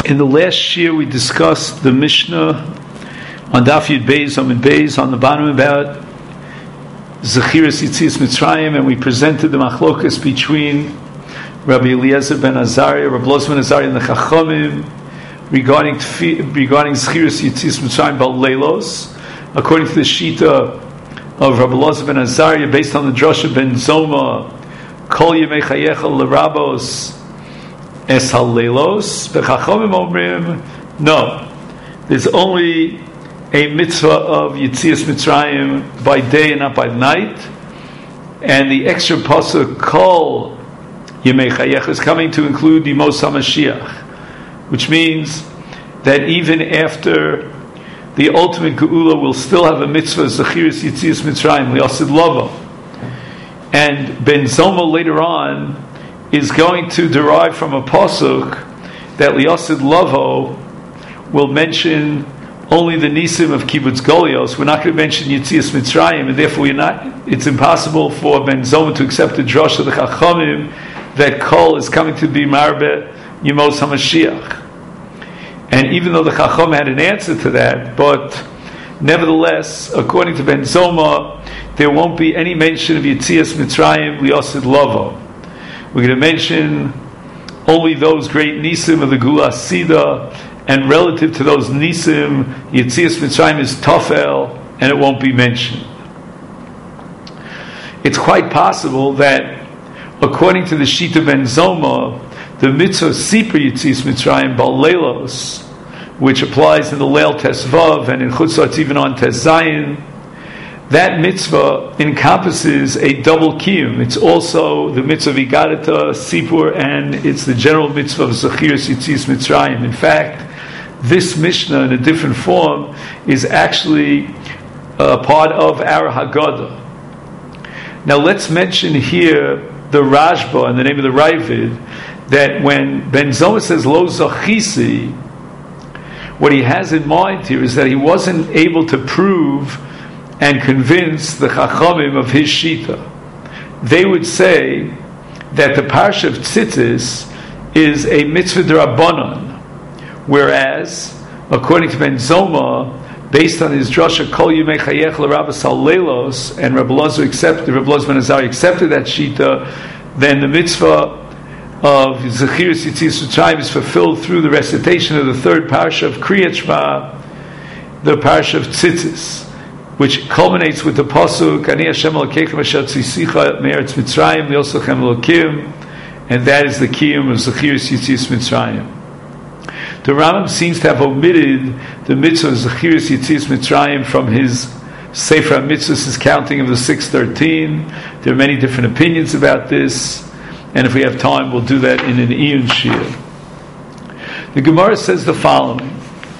In the last year, we discussed the Mishnah on Daf Yud Beis, Amud Beis, on the bottom about Zechiras Yetzias Mitzrayim, and we presented the machlokas between Rabbi Eliezer ben Azariah, Rabbi Eliezer ben Azariah, and the Chachamim regarding Zechiras Yetzias Mitzrayim Bal Leilos, according to the Shita of Rabbi Eliezer ben Azariah, based on the Drasha ben Zoma, Kol Yemei Chayecha L'Rabos Es HaLeilos. B'Chachamim Omrim, no, there's only a mitzvah of Yetzias Mitzrayim by day and not by night, and the extra pasuk Kol Yemei Chayecha is coming to include the Yemos HaMashiach, which means that even after the ultimate Geula will still have a mitzvah Zechiras Yetzias Mitzrayim Liasid Lavo, and Ben Zoma later on is going to derive from a pasuk that Liasid Lavo will mention only the nisim of Kibbutz Golios. We're not going to mention Yetzias Mitzrayim, and therefore it's impossible for Ben Zoma to accept the drush of the Chachamim that Kol is coming to be Marbe Yemos HaMashiach. And even though the Chacham had an answer to that, but nevertheless, according to Ben Zoma, there won't be any mention of Yetzias Mitzrayim Liasid Lavo. We're going to mention only those great nisim of the Gula Sida, and relative to those nisim, Yetzias Mitzrayim is Tofel, and it won't be mentioned. It's quite possible that, according to the Shita ben Zoma, the mitzvah Sipur Yetzias Mitzrayim Bal Leilos, which applies in the Leil Tesvav and in Chutzot even on Tes Zayin, that mitzvah encompasses a double kiyum. It's also the mitzvah Vigadata, Sipur, and it's the general mitzvah of Zechiras Yetzias Mitzrayim. In fact, this Mishnah in a different form is actually part of our Haggadah. Now let's mention here the Rashba and the name of the Ravid, that when Ben Zoma says Lo Zachisi, what he has in mind here is that he wasn't able to prove and convince the Chachamim of his Shita. They would say that the Parsha of Tzitzis is a mitzvah d'Rabbanan, whereas, according to Ben Zoma, based on his drasha Kol Yemei Chayech L'Rabbos HaLeilos, and Rabbi Eliezer ben Azariah accepted that Shita, then the mitzvah of Zechiras Yetzias Mitzrayim is fulfilled through the recitation of the third parsha of Kriyat Shema, the parsha of Tzitzis, which culminates with the pasuk Ani Hashem Elokeichem Asher Tzisicha Me'eretz Mitzrayim Liosachem Elokim, and that is the kiyum of Zechiras Yetzias Mitzrayim. The Rambam seems to have omitted the mitzvah of Zechiras Yetzias Mitzrayim from his Sefer HaMitzvos, his counting of the 613. There are many different opinions about this, and if we have time, we'll do that in an Iyun Shir. The Gemara says the following: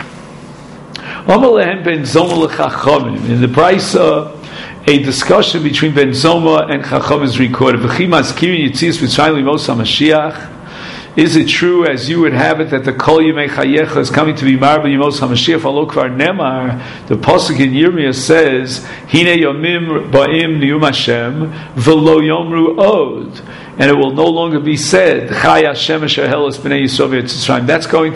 Amalehem ben Zoma l'Chachamim. In the Brisa, a discussion between Ben Zoma and Chacham is recorded. V'chi mazkirin Yetzias Mitzrayim Limos HaMashiach. Is it true, as you would have it, that the Kol Yemei Chayecha is coming to be Marbe Yemos HaMashiach? Alo Kvar Nemar, the pasuk in Yirmiyah says, Hine Yomim Ba'im Niyum Hashem V'lo Yomru Od, and it will no longer be said Chai Hashem Asher Helos B'nei Yisrael V'Yitzrayim. That's going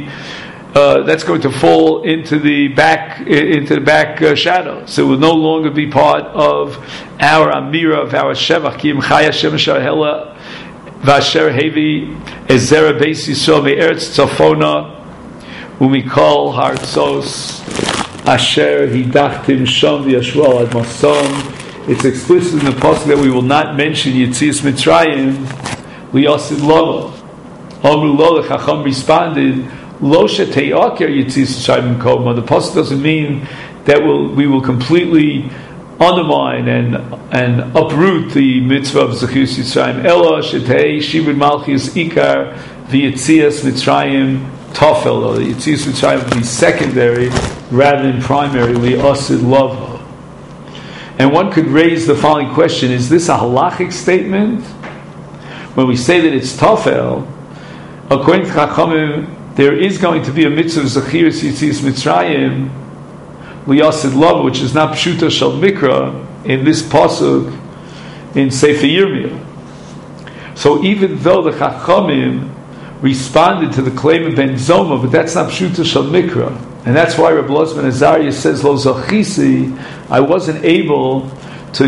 to fall into the back shadow. So it will no longer be part of our Amira, of our Shevach. Ki Im Chai Hashem Asher Helos Vasher Hevi Ezera Beis Yisrael Me'eretz Tzafona Umikol Hartzos Asher Hidachtim Shom V'Yashvu Ad Mason. It's explicit in the pasuk that we will not mention Yetzias Mitzrayim Liasid Lavo. Amru Lo, the Chacham responded, Lo Sheteyaker Yetzias Mitzrayim Koma. The pasuk doesn't mean that we will completely undermine and uproot the mitzvah of Zechiras Mitzrayim. Ela Shetei Shibud Malchus Ikar V'Yetzias Mitzrayim Tofel. The Yetzias Mitzrayim will be secondary rather than primary. Liasid Lavo. And one could raise the following question: is this a halachic statement? When we say that it's Tofel, according to Chachamim, there is going to be a mitzvah of Zechiras Yetzias Mitzrayim Liasid Lavo, which is not Pshuta Shal Mikra in this pasuk in Sefer Yirmiyah. So even though the Chachamim responded to the claim of Ben Zoma, but that's not Pshuta Shal Mikra. And that's why Reb Elazar ben Azariah says, Lo Zachisi, I wasn't able to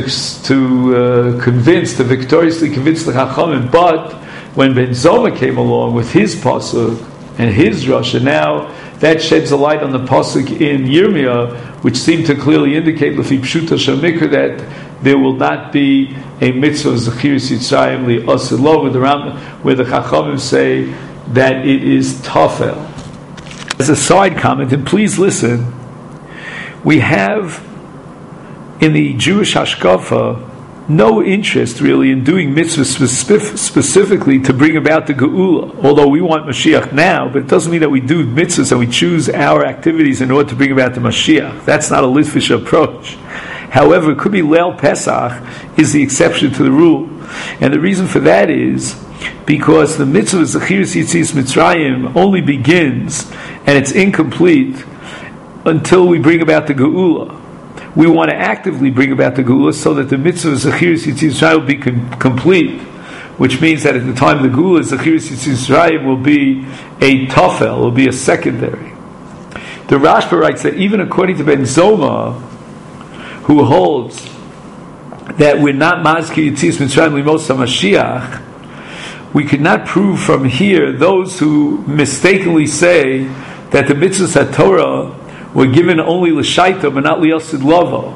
victoriously convince the Chachamim, but when Ben Zoma came along with his pasuk and his Rosh, and now that sheds a light on the pasuk in Yirmiyah, which seemed to clearly indicate Lefi Pshuta Shel Mikra that there will not be a mitzvah of Zechiris Yitzrayim li Asilo, where the Chachamim say that it is Tafel. As a side comment, and please listen, we have in the Jewish Hashkafa no interest really in doing mitzvahs specifically to bring about the Geula. Although we want Mashiach now, but it doesn't mean that we do mitzvahs and we choose our activities in order to bring about the Mashiach. That's not a Litvish approach. However, it could be Leil Pesach is the exception to the rule. And the reason for that is because the mitzvah of Zechiris Yitzias Mitzrayim only begins and it's incomplete until we bring about the Geula. We want to actively bring about the Geula so that the mitzvah of Zechiris Yitzias Mitzrayim will be complete, which means that at the time of the Geula, Zechiris Yitzias Mitzrayim will be a tafel, will be a secondary. The Rashba writes that even according to Ben Zoma, who holds that we're not Mazkir Yitzias Mitzrayim Limos HaMashiach, we could not prove from here those who mistakenly say that the mitzvahs at Torah were given only l'shaita but not li'osid lavo.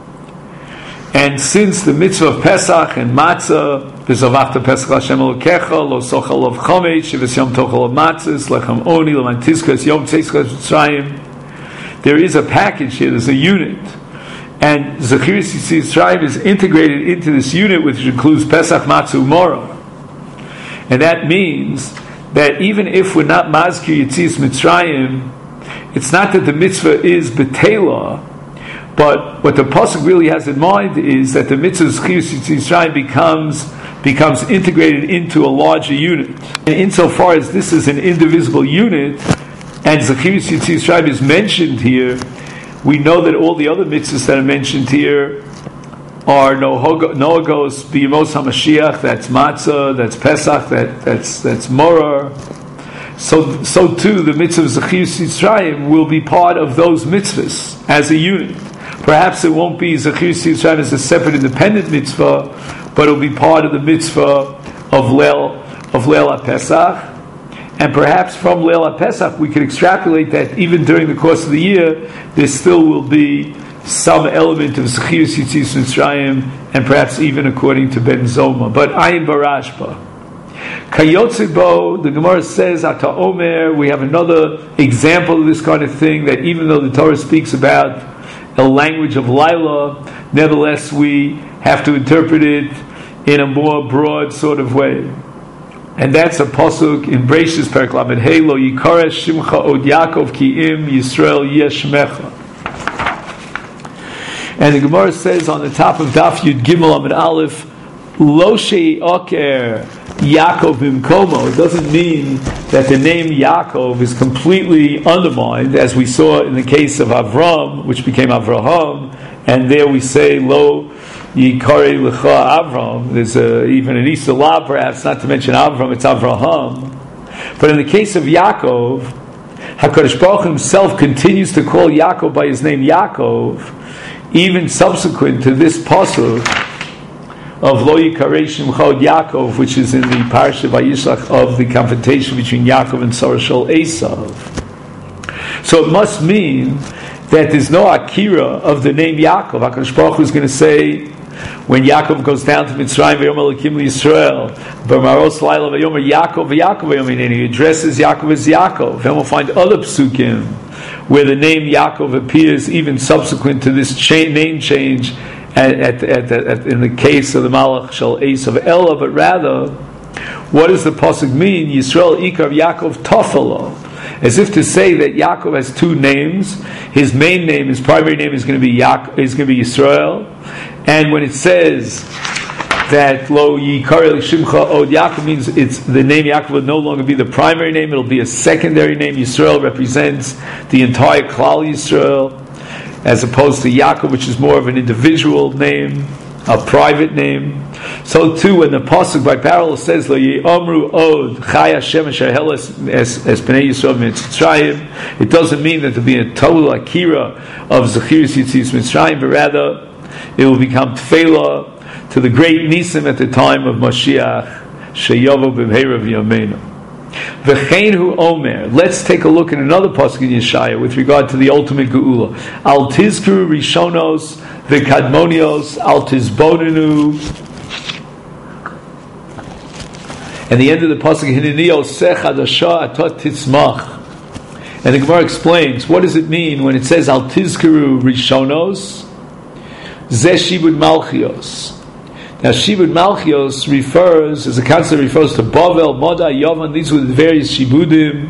And since the mitzvah of Pesach and Matzah, v'zavachta Pesach Hashem Elokecha, lo sochal of chomesh, v'es yom tochal of matzahs, lechem oni, l'man tizkas, yom tzeitzkas Mitzrayim, there is a package here, there's a unit. And Zechiris Yitzias Mitzrayim is integrated into this unit, which includes Pesach, Matzah, Umorah. And that means that even if we're not Mazkir Yitzias Mitzrayim, it's not that the mitzvah is betela, but what the pasuk really has in mind is that the mitzvah of Zechiris Yitzias Mitzrayim becomes integrated into a larger unit. And insofar as this is an indivisible unit, and Zechiris Yitzias Mitzrayim is mentioned here, we know that all the other mitzvahs that are mentioned here are Noagos B'Yemos HaMashiach, that's Matzah, that's Pesach, that's Morah. So too, the mitzvah of Zechiris Yitzrayim will be part of those mitzvahs as a unit. Perhaps it won't be Zechiris Yitzrayim as a separate independent mitzvah, but it will be part of the mitzvah of Leil HaPesach. And perhaps from Leil HaPesach we can extrapolate that even during the course of the year, there still will be some element of Zechiris Yitzias Mitzrayim, and perhaps even according to Ben Zoma. But Ayin Barashba. Kayotzibo, the Gemara says, Ata Omer, we have another example of this kind of thing, that even though the Torah speaks about a language of Laila, nevertheless we have to interpret it in a more broad sort of way. And that's a pasuk in Breishis Perek Lamed Hey, Lo Yikara Shimcha Od Yaakov Ki Im Yisrael Yeshmecha. And the Gemara says on the top of Daf Yud Gimel Amid Aleph, Lo She'oker Yaakov Bimkomo. It doesn't mean that the name Yaakov is completely undermined, as we saw in the case of Avram, which became Avraham, and there we say Lo Yikare Lecha Avram. There's even an Easter law, perhaps, not to mention Avram, it's Avraham. But in the case of Yaakov, HaKadosh Baruch Hu himself continues to call Yaakov by his name Yaakov, even subsequent to this pasuk of Lo Yikarei Shimcha Od Yaakov, which is in the Parashat Vayishlach of the confrontation between Yaakov and Sarah Shel Esav. So it must mean that there's no akira of the name Yaakov. HaKadosh Baruch Hu is going to say, when Yaakov goes down to Mitzrayim, V'yom Elokim Yisrael, B'maros Laila V'yomer Yaakov V'Yaakov V'yom, and he addresses Yaakov as Yaakov. Then we'll find other psukim where the name Yaakov appears even subsequent to this name change in the case of the Malach Shel Esav Ella, but rather, what does the pasuk mean? Yisrael Ikar Yaakov Tafelo, as if to say that Yaakov has two names. His main name, his primary name, is going to be Yisrael, and when it says that Lo Yikar Shimcha Od Yaakov, means it's the name Yaakov will no longer be the primary name; it'll be a secondary name. Yisrael represents the entire Klal Yisrael, as opposed to Yaakov, which is more of an individual name. a private name. So too, when the pasuk by parallel says "Lo Yomru Od Chai Hashem Asher Heles Es Pnei Yisrael Mitzrayim," it doesn't mean that there'll be a total akira of Zechiris Yitzias Mitzrayim, but rather it will become tefillah to the great Nisim at the time of Mashiach Sheyovo B'Mheira V'Yameinu. V'chein hu omer. Let's take a look at another pasuk in Yeshaya with regard to the ultimate geula. Al tizkuru rishonos v'kadmonios al tizbonenu. And the end of the pasuk, Hineni oseh chadasha atot titzmach. And the Gemara explains, what does it mean when it says al tizkuru rishonos? Zeh shibud malchios. Now, Shibud Malchios refers, as the concept refers to Bavel, Moda, Yavan. These were the various Shibudim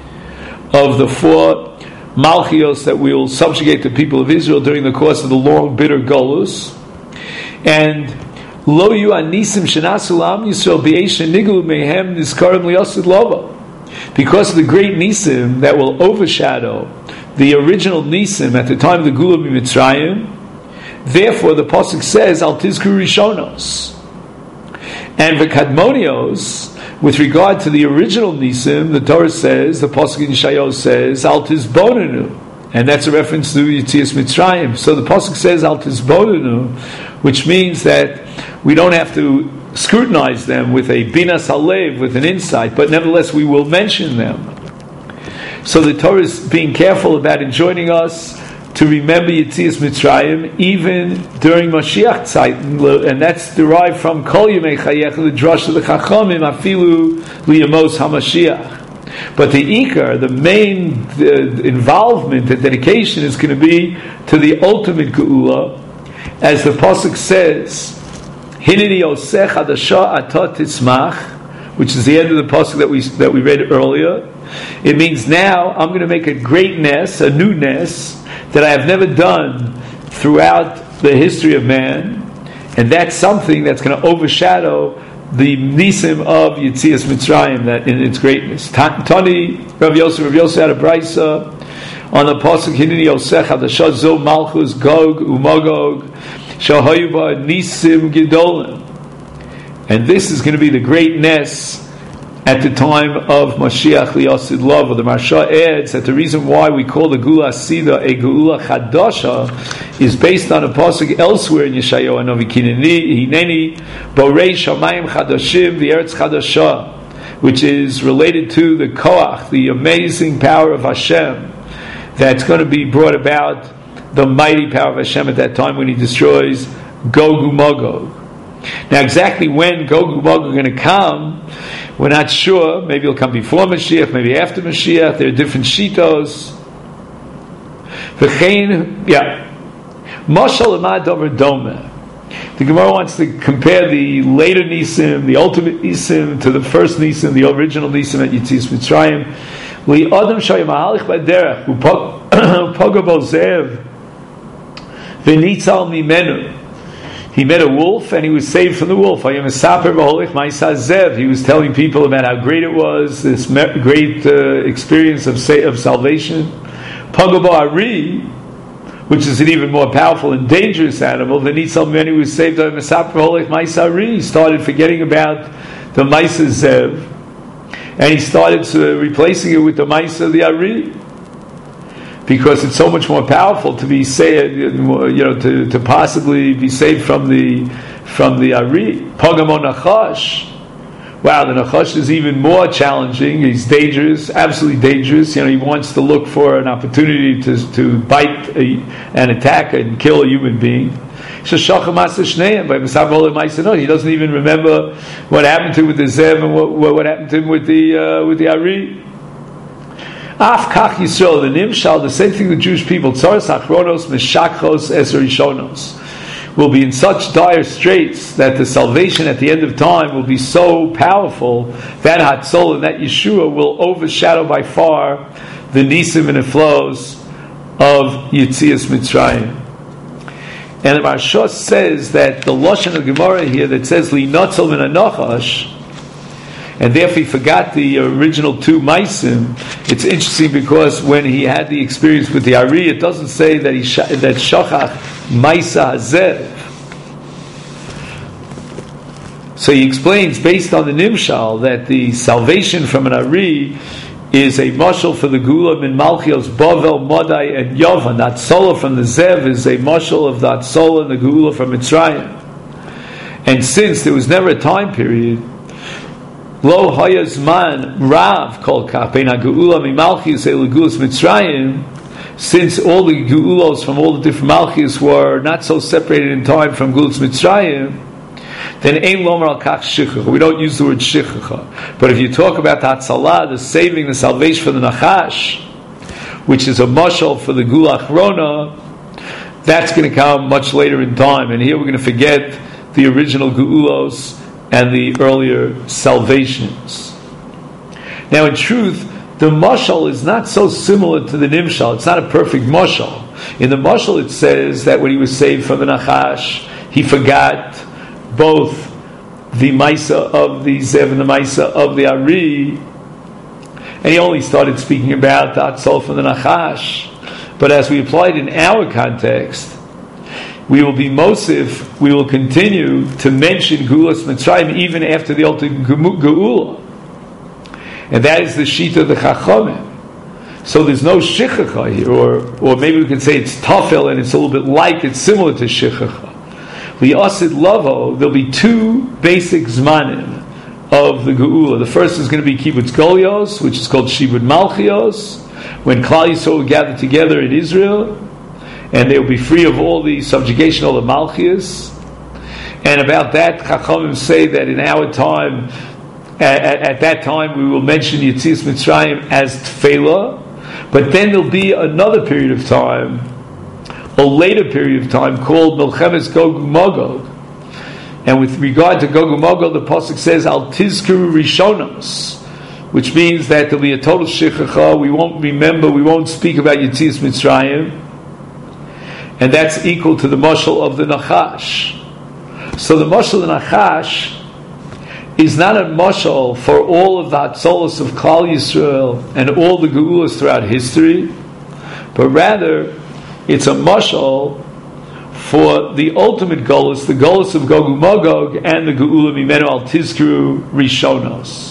of the four Malchios that will subjugate the people of Israel during the course of the long, bitter Golus. And Lo yu anisim shenasu l'am Yisrael b'eish niglu mehem nizkarim liyasid lova. Because of the great Nisim that will overshadow the original Nisim at the time of the Gula b'Mitzrayim, therefore, the pasuk says, "Al tizkuru rishonos," and v'kadmonios. With regard to the original nisim, the Torah says, the pasuk in Yeshayahu says, "Al tizbonenu," and that's a reference to Yetzias Mitzrayim. So the pasuk says, "Al tizbonenu," which means that we don't have to scrutinize them with a binas halev, with an insight, but nevertheless we will mention them. So the Torah is being careful about enjoining us to remember Yetzias Mitzrayim even during Mashiach Tzeit, and that's derived from Kol Yemei Chayecha, the drush of the Chachamim, Afilu Liyamos HaMashiach. But the Ikar, the main involvement and dedication is going to be to the ultimate Geula, as the pasuk says, Hineni Oseh Chadasha Atot Titzmach, which is the end of the pasuk that we read earlier. It means now I'm going to make a great ness, a new ness, that I have never done throughout the history of man, and that's something that's going to overshadow the nisim of Yetzias Mitzrayim, that in its greatness. Tani Rav Yosef had a brisa on the pasuk Hineni Oseh Chadasha Zo Malchus Gog Umagog Shahayu Ba Nisim Gedolim, and this is going to be the great ness at the time of Mashiach Liyasid Love. The Marsha adds that the reason why we call the Gula Sida a Gula Chadasha is based on a pasuk elsewhere in Yeshayahu Hanavi, Hineni Borei Shamayim Chadashim V'Eretz Chadasha, which is related to the Koach, the amazing power of Hashem, that's going to be brought about, the mighty power of Hashem at that time when He destroys Gog Umagog. Now, exactly when Gog Umagog are going to come, we're not sure. Maybe it'll come before Mashiach, maybe after Mashiach. There are different shitos. Mashal Amad Dover Dome. The Gemara wants to compare the later Nisim, the ultimate Nisim, to the first Nisim, the original Nisim at Yetzias Mitzrayim. Li Adam Shayim Mahalich Baderech Upagabo Zev V'Nitzal Mimenu. He met a wolf and he was saved from the wolf. He was telling people about how great it was, this great experience of salvation. Pagabo Ari, which is an even more powerful and dangerous animal, the Nitzal Mimenu was saved. He started forgetting about the Maisa Zev, and he started replacing it with the Maisa the Ari, because it's so much more powerful to be saved, to possibly be saved from the Ari. Pagamo Nachash. Wow, the Nachash is even more challenging. He's dangerous, absolutely dangerous. He wants to look for an opportunity to bite and attack and kill a human being. He doesn't even remember what happened to him with the Zev and what happened to him with the Ari. Af kach Yisrael, the Nimshal, the same thing the Jewish people, Tzaras Achronos, Meshachos, Eser Rishonos, will be in such dire straits that the salvation at the end of time will be so powerful that Hatzol and that Yeshua will overshadow by far the Nisim and the flows of Yetzias Mitzrayim. And the Marsha says that the Lashon of Gemara here that says Li Notzel Min HaNachash, and therefore he forgot the original two Maisim. It's interesting because when he had the experience with the Ari, it doesn't say that that Shachach Maisa Hazev. So he explains, based on the Nimshal, that the salvation from an Ari is a mashal for the Gula min Malchios, Bavel, Modai, and Yovan. That Sola from the Zev is a mashal of that Sola and the Gula from Mitzrayim. And since there was never a time period, Lo Hayazman Rav Kol Kapena Geula mi Malchios Elugulas Mitzrayim, since all the Geulos from all the different Malchios were not so separated in time from Gulas Mitzrayim, then Ein Lomer Al Kach Shichacha. We don't use the word Shichacha. But if you talk about the Hatzalah, the saving, the salvation for the Nachash, which is a mashal for the Gula Achrona, that's going to come much later in time. And here we're going to forget the original Geulos and the earlier salvations. Now in truth, the mashal is not so similar to the Nimshal. It's not a perfect mashal. In the mashal it says that when he was saved from the Nachash, he forgot both the Maisa of the Zev and the Maisa of the Ari, and he only started speaking about the Atzol from the Nachash. But as we applied in our context, we will be Mosif, we will continue to mention Gulas Mitzrayim even after the ultimate Geula. And that is the Shita of the Chachamim. So there's no Shichacha here, or maybe we can say it's Tafel and it's a little bit like, it's similar to Shichacha. The Asid Lavo, there'll be two basic Zmanim of the Geula. The first is going to be Kibbutz Golios, which is called Shibud Malchios, when Klal Yisrael will gather together in Israel, and they will be free of all the subjugation of the Malchios. And about that, Chachamim say that in our time, at that time, we will mention Yetzias Mitzrayim as Tefillah, but then there'll be another period of time, a later period of time, called Milchemes Gog Magog. And with regard to Gog Magog, the pasuk says Al Tizkuru Rishonos, which means that there'll be a total Shichacha. We won't remember, we won't speak about Yetzias Mitzrayim, and that's equal to the mashal of the Nachash. So the mashal of the Nachash is not a mashal for all of the Hatzolos of Klal Yisrael and all the Geulas throughout history, but rather it's a mashal for the ultimate Golos, the Golos of Gog Magog and the Geula Mimenu Al Tizkuru Rishonos.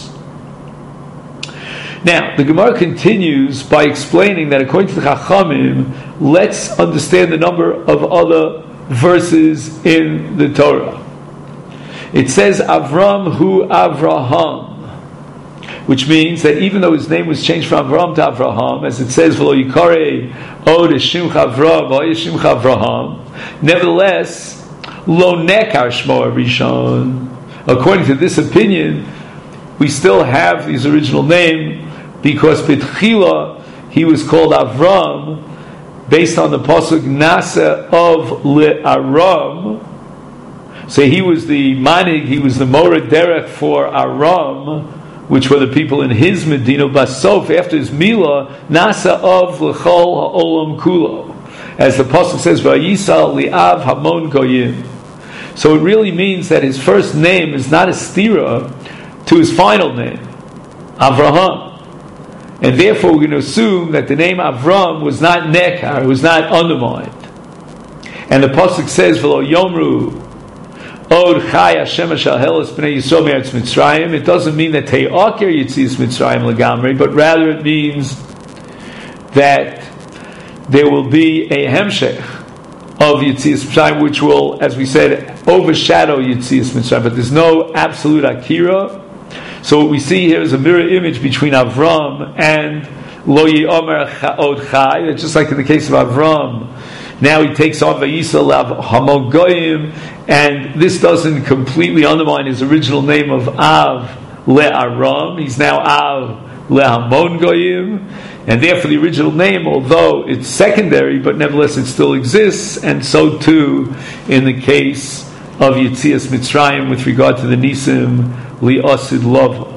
Now, the Gemara continues by explaining that according to the Chachamim, let's understand the number of other verses in the Torah. It says Avram hu Avraham, which means that even though his name was changed from Avram to Avraham, as it says V'lo Yikare Od Shimcha Avram V'lo Shimcha Avraham, nevertheless Lo Nekar Shmo Rishon. According to this opinion, we still have his original name because B'tchila he was called Avram based on the pasuk Nasa of Le'aram. So he was the manig, he was the Mored Derech for Aram, which were the people in his Medina. Basof, after his Milah, Nasa of L'chol Ha'olam Kulo. As the pasuk says, Vayisal Li'av Hamon Goyim. So it really means that his first name is not a stira to his final name, Avraham. And therefore we're going to assume that the name Avram was not Nekar, it was not undermined. And the pasuk says, V'lo Yomru Od Chai Hashem Ashal Helos B'nei Yisrael Me'eretz Mitzrayim. It doesn't mean that Te'aker Yetzias Mitzrayim Legamri, but rather it means that there will be a Hemshech of Yetzias Mitzrayim, which will, as we said, overshadow Yetzias Mitzrayim. But there's no absolute Akira. So what we see here is a mirror image between Avram and Lo Yomer Od Chai. Just like in the case of Avram, now he takes on Vayisal Hamon Goyim, and this doesn't completely undermine his original name of Av Le'aram. He's now Av Le'hamon Goyim, and therefore the original name, although it's secondary, but nevertheless it still exists, and so too in the case of Yetzias Mitzrayim with regard to the Nisim Li'asid Lava.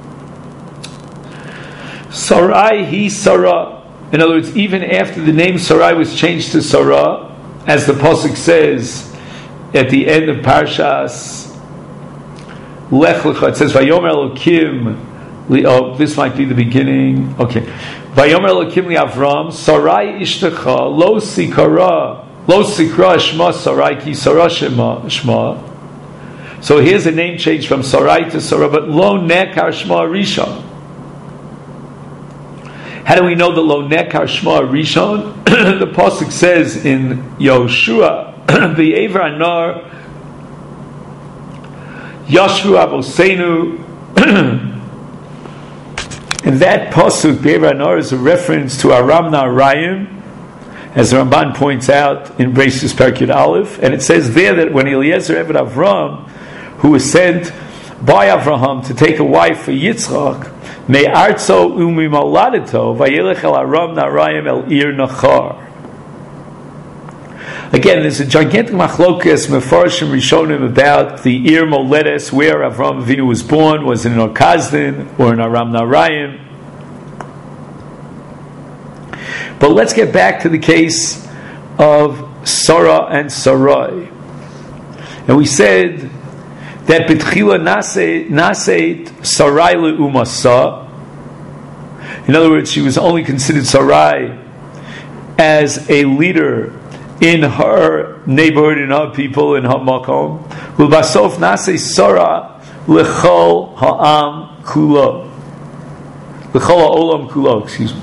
Sarai hi Sarah. In other words, even after the name Sarai was changed to Sarah, as the pasuk says at the end of Parshas Lech Lecha, it says Vayomer Elokim. Oh, this might be the beginning. Okay, Vayomer Elokim li Avram Sarai Ishtecha Lo Sikra Shma Sarai Ki Sarah Shma. So here's a name change from Sarai to Sarah, but Lo Nekar Shma Rishon. How do we know the Lo Nekar Shma Rishon? The pasuk says in Yoshua, the Ever Anar Yashvu Avosenu. And that pasuk, the Ever Anar, is a reference to Aram Naharaim, as the Ramban points out in Breishis Perkut Aleph, and it says there that when Eliezer Eved Avram, who was sent by Avraham to take a wife for Yitzchak, me arzo umi moladeto vayelech el Aram Naharaim el ir nachar. Again, there's a gigantic machlokas mefarshim rishonim about the ir moledes, where Avram Avinu was born. Was it in Orkazdin or in Aram Naharaim? But let's get back to the case of Sarah and Sarai. And we said that B'tchila naseit Sarai le'umasa. In other words, she was only considered Sarai as a leader in her neighborhood, in her people, in her makom. U'basof nasei Sarah lechol ha'am kulo. Lechol ha'olam kulo, excuse me.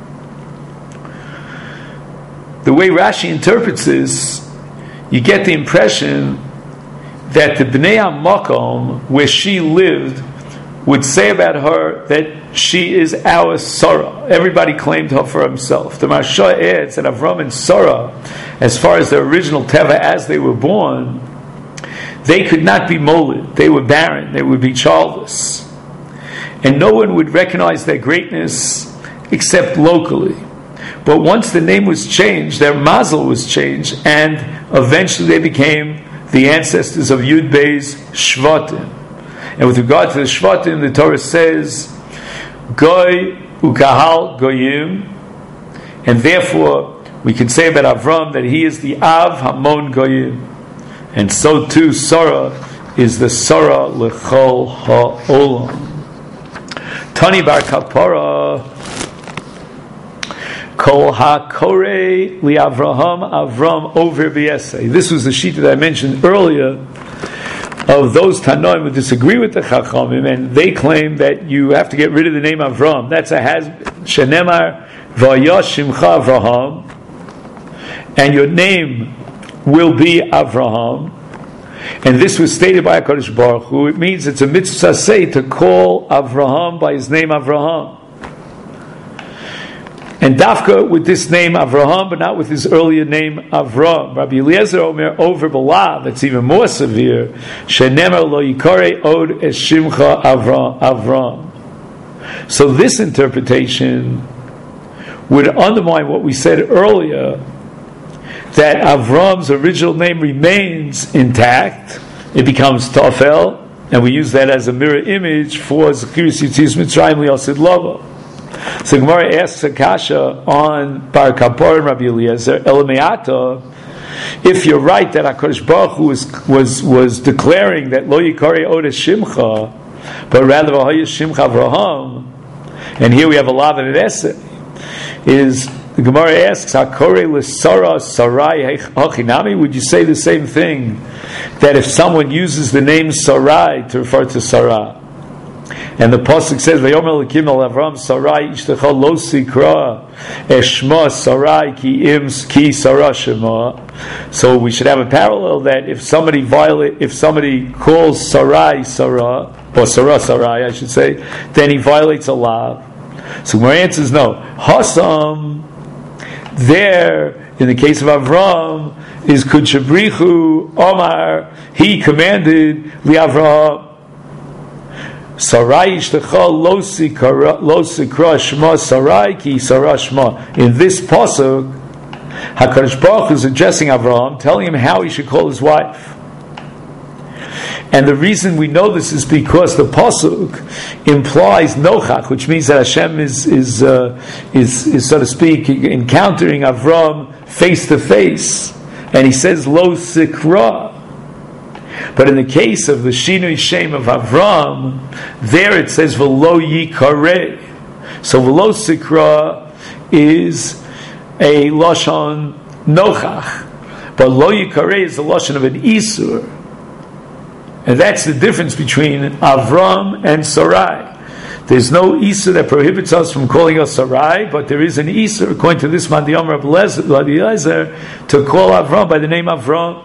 The way Rashi interprets this, you get the impression that the Bnei HaMakom, where she lived, would say about her that she is our Sarah. Everybody claimed her for himself. The Marsha adds that Avram and Sarah, as far as their original Teva as they were born, they could not be moled. They were barren. They would be childless. And no one would recognize their greatness except locally. But once the name was changed, their mazel was changed, and eventually they became the ancestors of Yud Bey's Shvatim. And with regard to the Shvatim, the Torah says, Goy ukahal goyim, and therefore we can say about Avram that he is the Av Hamon Goyim. And so too Sarah is the Sarah Lechol Ha'olam. Tani Bar Kapara Kol HaKorei Li Avraham Avram over B'yesei. This was the sheet that I mentioned earlier of those Tanoim who disagree with the Chachamim, and they claim that you have to get rid of the name Avram. That's a has Shenemar Vayash Shimcha Avraham, and your name will be Avraham. And this was stated by HaKadosh Baruch Hu. It means it's a mitzvah say to call Avraham by his name Avraham. And Dafka with this name Avraham, but not with his earlier name Avram. Rabbi Eliezer Omer over Balav, that's even more severe. Shenemar lo yikare od eshimcha Avram. So this interpretation would undermine what we said earlier, that Avram's original name remains intact. It becomes Tafel, and we use that as a mirror image for Zechiris Yetzias Mitzrayim Li'asid Lava. So Gemara asks Akasha on Bar Kapor and Rabbi Eliezer, Elameata, if you're right that HaKadosh Baruch Hu was declaring that Lo Yikare Od Shimcha, but rather V'Haya Shimcha Avraham, and here we have a lav and an essay, is the Gemara asks, HaKore L'Sara Sarai Hachinami, would you say the same thing, that if someone uses the name Sarai to refer to Sarah? And the pasuk says, "Vayomer Elokim el Avram Sarai ishtecha lo sikra eshma Sarai ki Sarah shema." So we should have a parallel that if somebody calls Sarai Sarah, or Sarah Sarai, I should say, then he violates a law. So my answer is no. Hasam there in the case of Avram is Kudshabrichu Omar. He commanded liAvraham. Sarai ishtecha lo sikra shma Sarai ki Sarah shma. In this pasuk, HaKadosh Baruch Hu is addressing Avraham, telling him how he should call his wife. And the reason we know this is because the pasuk implies nochach, which means that Hashem is so to speak encountering Avraham face to face, and he says lo sikra. But in the case of the Shinui Shem of Avram, there it says V'lo Yikareh. So V'lo Sikra is a Lashon Nochach. But Lo Yikareh is the Lashon of an Isur. And that's the difference between Avram and Sarai. There's no Isur that prohibits us from calling us Sarai, but there is an Isur, according to this Mandiyam Rabbi Eliezer, to call Avram by the name Avram.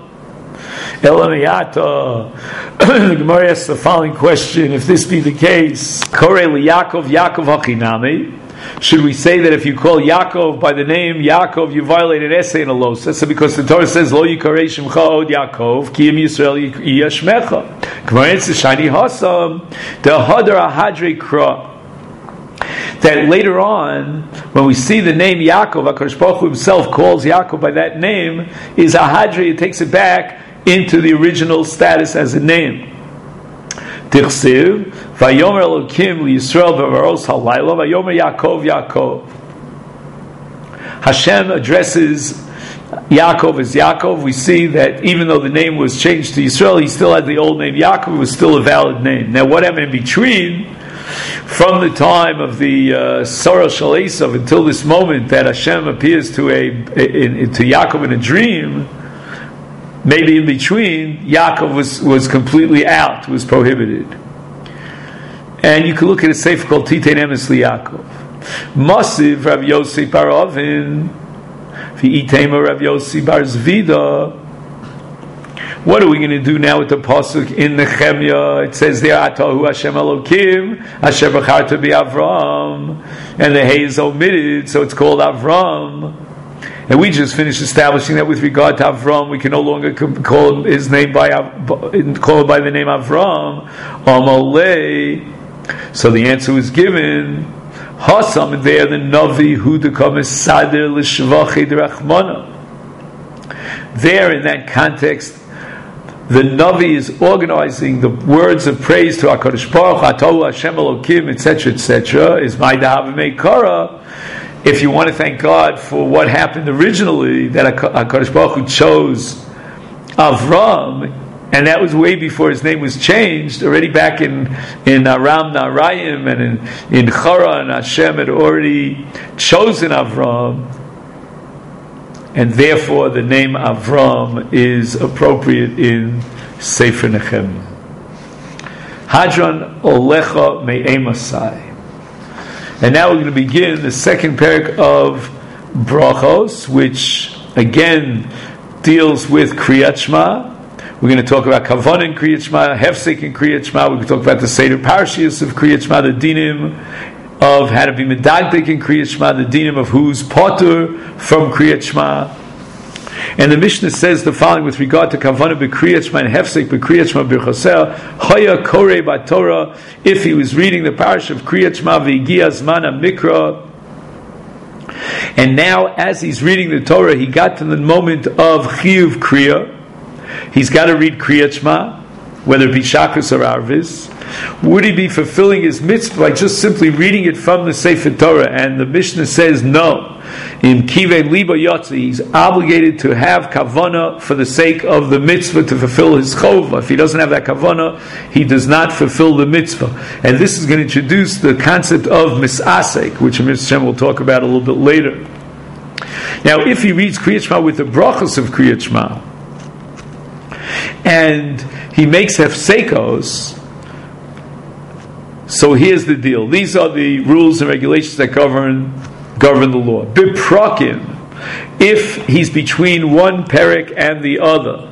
The Gemara asks the following question: if this be the case, Korei Yaakov Yaakov Hachinami, should we say that if you call Yaakov by the name Yaakov, you violated Esei and Alosa? So because the Torah says Lo Yikarei Shemcha Od Yaakov Ki Im Yisrael Yashmecha. Gemara answers Shani Hasam the Hadar Ahadrei Kra. That later on, when we see the name Yaakov, HaKadosh Baruch Hu himself calls Yaakov by that name, is Ahadrei. It takes it back into the original status as a name. Tichsiv Vayomer Elokim LiYisrael V'Varos Halayla Vayomer Yaakov Yaakov. Hashem addresses Yaakov as Yaakov. We see that even though the name was changed to Yisrael, he still had the old name Yaakov. It was still a valid name. Now, what happened in between, from the time of the Sarah Shel Esav until this moment that Hashem appears to Yaakov in a dream? Maybe in between, Yaakov was completely out, was prohibited. And you can look at a sefer called Titein Emes LiYaakov. Masiv Rav Yossi bar Ovin, V'itema Rav Yossi bar Zvida. What are we going to do now with the pasuk in Nehemiah? It says there, Atahu Hashem Elokim, Asher B'charta B'Avram, and the Hay is omitted, so it's called Avram. And we just finished establishing that with regard to Avram, we can no longer call his name by the name Avram. Amalei. So the answer was given. Hasam there the Navi who becomes Sadir l'Shvachi d'Rachmana. There in that context, the Navi is organizing the words of praise to HaKadosh Baruch Hu, Atahu Hashem Elokim, etc., etc. Is my Dahav Meikara. If you want to thank God for what happened originally, that HaKadosh Baruch Hu chose Avram, and that was way before his name was changed, already back in Aram Naharaim and in Haran, Hashem had already chosen Avram, and therefore the name Avram is appropriate in Sefer Nehemiah. Hadron Olecha Me'emasai. And now we're going to begin the second parak of Brachos, which again deals with Kriyat Shema. We're going to talk about Kavanah in Kriyat Shema, Hefsek in Kriyat Shema. We're going to talk about the Seder Parshiyos of Kriyat Shema, the dinim of how to be medagdik in Kriyat Shema, the dinim of who's potter from Kriyat Shema. And the Mishnah says the following with regard to Kavanah b'Kriyat Shema and Hefsek b'Kriyat Shema b'Choseh, Haya Korei b'Torah, if he was reading the parish of Kriyat Shema v'Higia Zman HaMikra, and now as he's reading the Torah, he got to the moment of Chiyuv Kriya, he's got to read Kriyat Shema, whether it be Shachris or Arvis. Would he be fulfilling his mitzvah by just simply reading it from the Sefer Torah? And the Mishnah says no. In Kivei Liba Yotzi, he's obligated to have kavanah for the sake of the mitzvah to fulfill his chovah. If he doesn't have that kavanah, he does not fulfill the mitzvah. And this is going to introduce the concept of misasek, which Mr. Shem will talk about a little bit later. Now, if he reads Kriyat Shema with the brachos of Kriyat Shema, and he makes hefsekos, so here's the deal. These are the rules and regulations that govern the law. Biprakim, if he's between one perek and the other,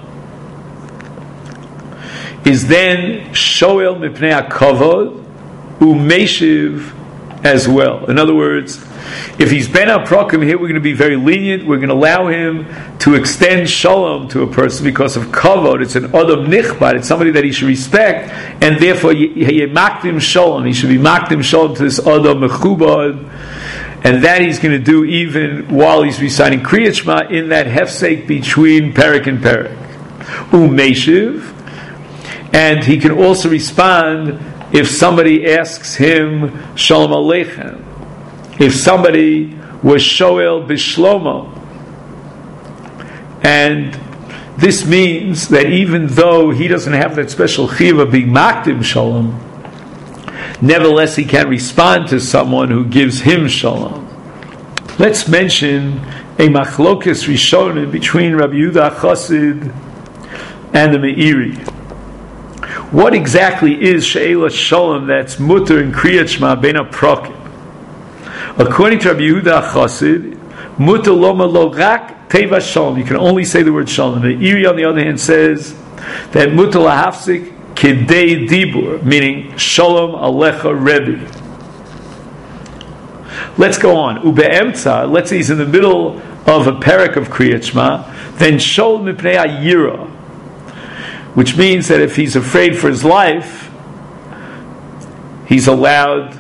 is then shoel mipnei hakavod umeshiv as well. In other words, if he's ben haprakim here, we're going to be very lenient. We're going to allow him to extend shalom to a person because of kavod. It's an adam nichbad. It's somebody that he should respect, and therefore makdim shalom. He should be makdim shalom to this adam mechubad. And that he's going to do even while he's reciting Kriyat Shema in that hefsek between perek and perek. Umeshiv. And he can also respond if somebody asks him Shalom Aleichem. If somebody was Shoel Bishlomo. And this means that even though he doesn't have that special chiyuv of being makdim shalom, nevertheless he can respond to someone who gives him shalom. Let's mention a machlokes rishonim between Rabbi Yehuda Chassid and the Meiri. What exactly is she'elas shalom that's mutter in Kriyat Shema ben haprokim? According to Rabbi Yehuda Chassid, mutter loma lo rak teva shalom. You can only say the word shalom. The Iri, on the other hand, says that mutter lahafsik kedei dibur, meaning shalom alecha Rebbe. Let's go on. Ube'emtza, let's say he's in the middle of a parak of Kriyat Shema, then shalom mipnei ayira, which means that if he's afraid for his life, he's allowed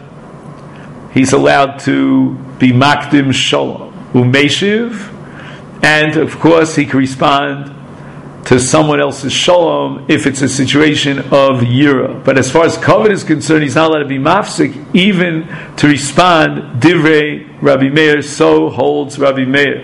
to be makdim shalom umeshiv, and of course he can respond to someone else's shalom if it's a situation of yira. But as far as kavod is concerned, he's not allowed to be mafsik even to respond divrei Rabbi Meir. So holds Rabbi Meir.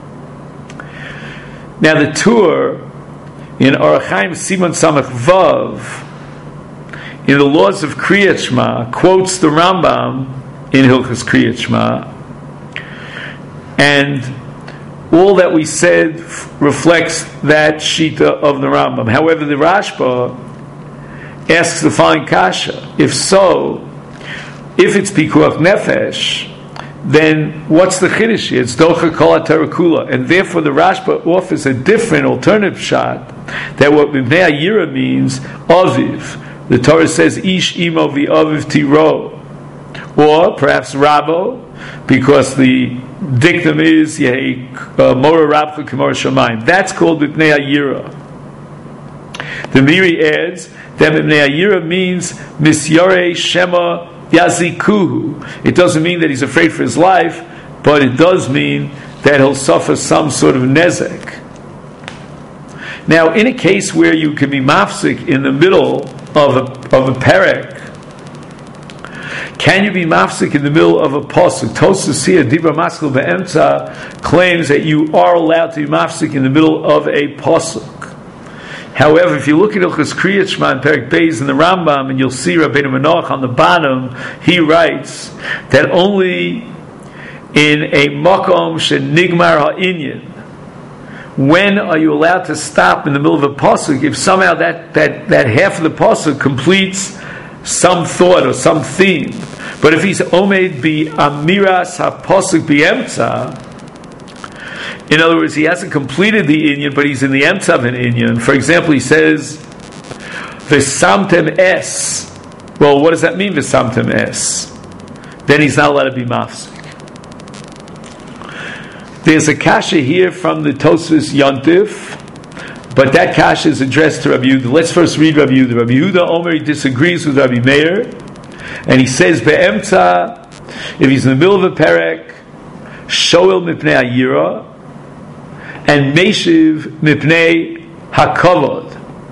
Now the Tur in Orach Chaim Simon Samach Vav in the laws of Kriyat Shema quotes the Rambam in Hilchos Kriyat Shema, and all that we said reflects that shita of the Rambam. However, the Rashba asks the following kasha: if so, if it's pikuach nefesh, then what's the chiddush here? It's docha kol hatarakula, and therefore the Rashba offers a different alternative shot that what mibnei ayira means aviv. The Torah says ish imo v'aviv tiro, or perhaps rabo, because the dictum is mora rabcha k'mora shamayim. That's called mibnei ayira. The Miri adds that mibnei ayira means misyare shema yazikuhu. It doesn't mean that he's afraid for his life, but it does mean that he'll suffer some sort of nezek. Now, in a case where you can be mafsik in the middle of a perek, can you be mafsik in the middle of a pasuk? Tosfos here, Dibra Maskil Be'emtza, claims that you are allowed to be mafsik in the middle of a pasuk. However, if you look at Hilchos Kriyat Shema and Perek Beis in the Rambam, and you'll see Rabbeinu Manoach on the bottom, he writes that only in a makom shenigmar ha'inyan, when are you allowed to stop in the middle of a pasuk if somehow that half of the pasuk completes some thought or some theme? But if he's omed bi amiras ha-pasuk bi'emtza, in other words, he hasn't completed the inyan, but he's in the emtza of an inyan. For example, he says v'samtem es. Well, what does that mean, v'samtem es? Then he's not allowed to be mafsik. There's a kasha here from the Tosfos Yontif, but that kasha is addressed to Rabbi Yehuda. Let's first read Rabbi Yehuda. Rabbi Yehuda Omer disagrees with Rabbi Meir, and he says be'emtza, if he's in the middle of a perek, shoel mipnei ayira, and meshiv mipnei hakavod.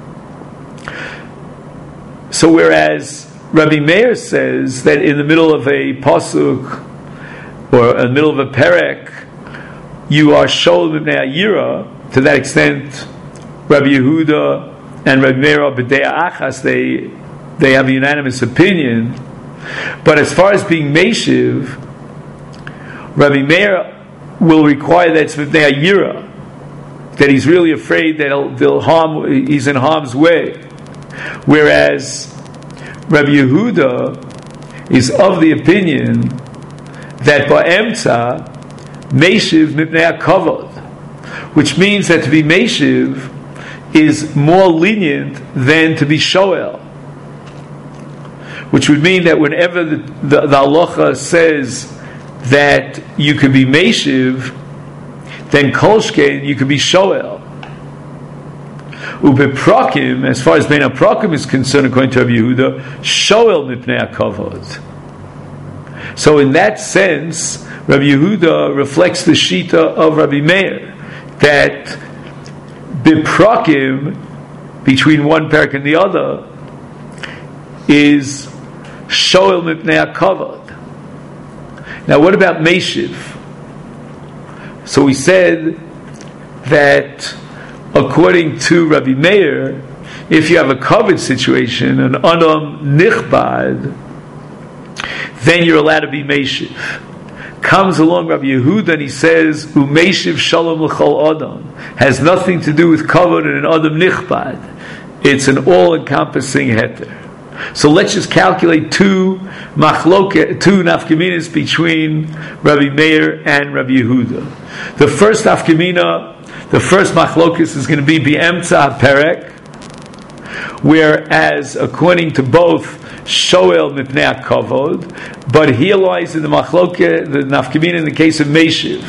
So whereas Rabbi Meir says that in the middle of a pasuk or in the middle of a perek you are shoel mipnei ayira, to that extent Rabbi Yehuda and Rabbi Meir are b'deya achas, they have a unanimous opinion. But as far as being meshiv, Rabbi Meir will require that it's mipnei ayira, that he's really afraid that he's in harm's way. Whereas Rabbi Yehuda is of the opinion that ba'emtza meshiv mipnei hakavod, which means that to be meshiv is more lenient than to be shoel, which would mean that whenever the halacha says that you could be meshiv, then kolshkein you could be shoel. Ubeprakim, as far as bein haprakim is concerned, according to Rabbi Yehuda, shoel mipnei hakavod. So in that sense, Rabbi Yehuda reflects the shita of Rabbi Meir, that biprakim, between one perek and the other, is shoel mipnei hakavod. Now what about meshiv? So we said that according to Rabbi Meir, if you have a kavod situation, an anam nichbad, then you're allowed to be meshiv. Comes along Rabbi Yehuda and he says, "Umeshiv shalom l'chol adam," has nothing to do with kavod and an adam nichbad. it's an all-encompassing heter. So let's just calculate two nafkaminas between Rabbi Meir and Rabbi Yehuda. The first nafkamina, the first machlokes is going to be B'emtza HaPerek, whereas according to both Shoel Mipnei HaKavod, but he lies in the machloke, the nafkamina in the case of Meishiv.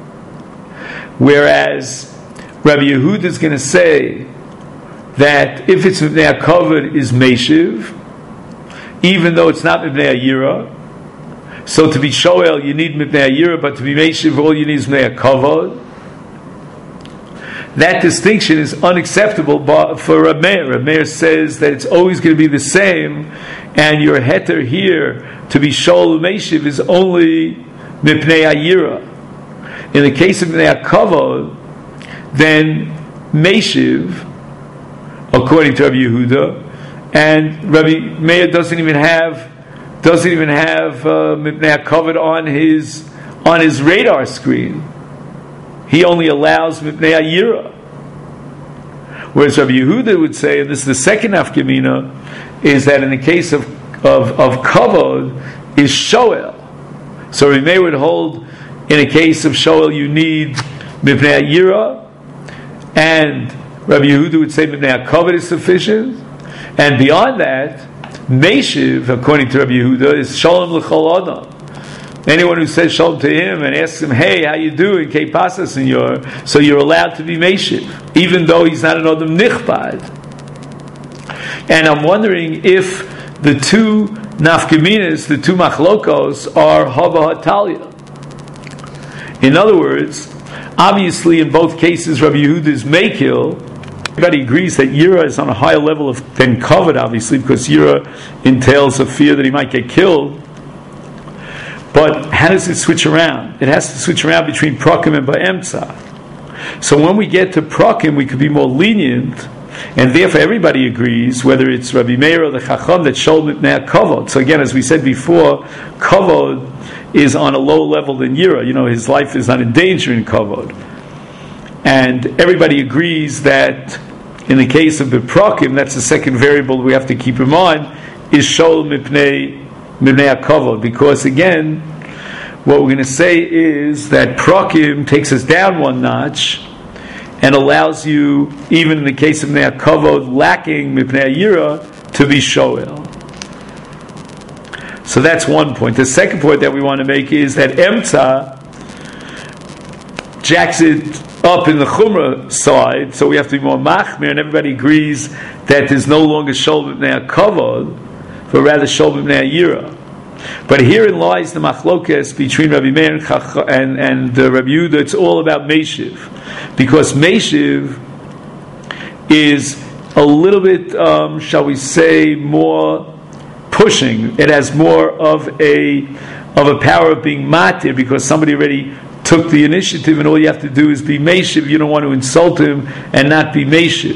Whereas Rabbi Yehuda is going to say that if it's Mipnei HaKavod is Meishiv, even though it's not Mipnei HaYira. So to be Shoel, you need Mipnei HaYira, but to be Meishiv, all you need is Mipnei HaKavod. That distinction is unacceptable for Reb Meir. Reb Meir says that it's always going to be the same, and your heter here to be Shoel Meishiv is only Mipnei HaYira. In the case of Mipnei HaKavod, then Meishiv, according to Rabbi Yehuda, and Rabbi Meir doesn't even have Mipnei HaKavod on his radar screen. He only allows Mipnei HaYira. Whereas Rabbi Yehuda would say, and this is the second nafkamina, is that in the case of Kavod is Shoel. So Rabbi Meir would hold in a case of Shoel you need Mipnei HaYira, and Rabbi Yehuda would say Mipnei HaKavod is sufficient. And beyond that, Meishiv, according to Rabbi Yehuda, is Shalom L'chol Adam. Anyone who says Shalom to him and asks him, hey, how you doing? Kei Pasa, Senor? So you're allowed to be Meishiv, even though he's not an Adam Nichbad. And I'm wondering if the two nafkaminas, the two machlokos, are Hava Hatalia. In other words, obviously in both cases Rabbi Yehuda is Mekil. Everybody agrees that Yira is on a higher level than Kavod, obviously, because Yira entails a fear that he might get killed. But how does it switch around? It has to switch around between Prakim and Ba'emtza. So when we get to Prakim, we could be more lenient, and therefore everybody agrees, whether it's Rabbi Meir or the Chacham, that Shol Mipnei HaKavod. So again, as we said before, Kavod is on a lower level than Yira. You know, his life is not in danger in Kavod. And everybody agrees that in the case of the Prakim, that's the second variable we have to keep in mind, is Shol Mipnei HaKavod. Because again, what we're going to say is that Prakim takes us down one notch and allows you, even in the case of Mipnei HaKavod, lacking Mipnei HaYira, to be Shoel. So that's one point. The second point that we want to make is that Emtza jacks it up in the Chumrah side, so we have to be more machmir, and everybody agrees that there's no longer Shol Mipnei HaKavod, but rather Shol Mipnei HaYira. But herein lies the machlokes between Rabbi Meir and Rabbi Yehuda. It's all about Meishiv, because Meishiv is a little bit, shall we say, more pushing. It has more of a power of being matir, because somebody already took the initiative, and all you have to do is be Meishiv. You don't want to insult him and not be Meishiv.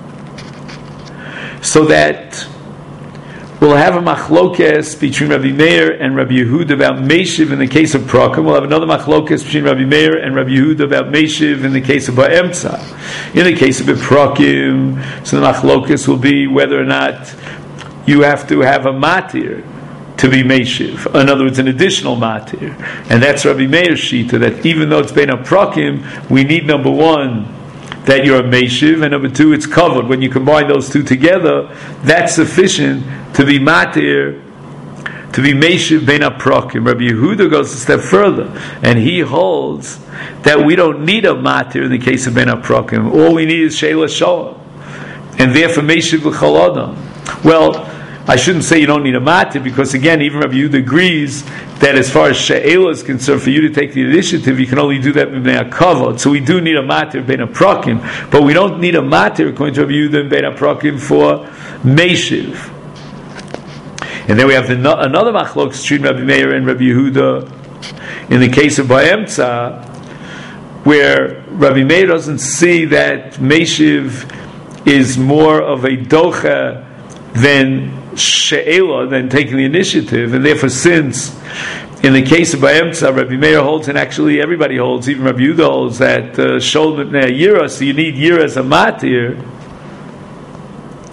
So that we'll have a machlokes between Rabbi Meir and Rabbi Yehuda about Meishiv in the case of Prakim. We'll have another machlokes between Rabbi Meir and Rabbi Yehuda about Meishiv in the case of Ba'emtza. In the case of Prakim, so the machlokes will be whether or not you have to have a matir to be Meishiv. In other words, an additional matir. And that's Rabbi Meir's shita, that even though it's Bein HaPrakim, we need, number one, that you're a Meishiv, and number two, it's covered. When you combine those two together, that's sufficient to be matir, to be Meishiv Bein HaPrakim. Rabbi Yehuda goes a step further, and he holds that we don't need a matir in the case of Bein HaPrakim. All we need is Sheila Shalom. And therefore, Meishiv L'chol Adam. Well, I shouldn't say you don't need a matir, because again, even Rabbi Yehuda agrees that as far as She'ela is concerned, for you to take the initiative, you can only do that with Bnei HaKavod. So we do need a matir Bein HaPrakim, but we don't need a matir, according to Rabbi Yehuda, in Bein HaPrakim for Meishiv. And then we have another machlokes between Rabbi Meir and Rabbi Yehuda in the case of Ba'emtza, where Rabbi Meir doesn't see that Meishiv is more of a docha than She'ela, than taking the initiative, and therefore, since in the case of Ba'emtza, Rabbi Meir holds, and actually everybody holds, even Rabbi Yehuda holds, that Shol Mipnei HaYira, so you need Yira as a matir.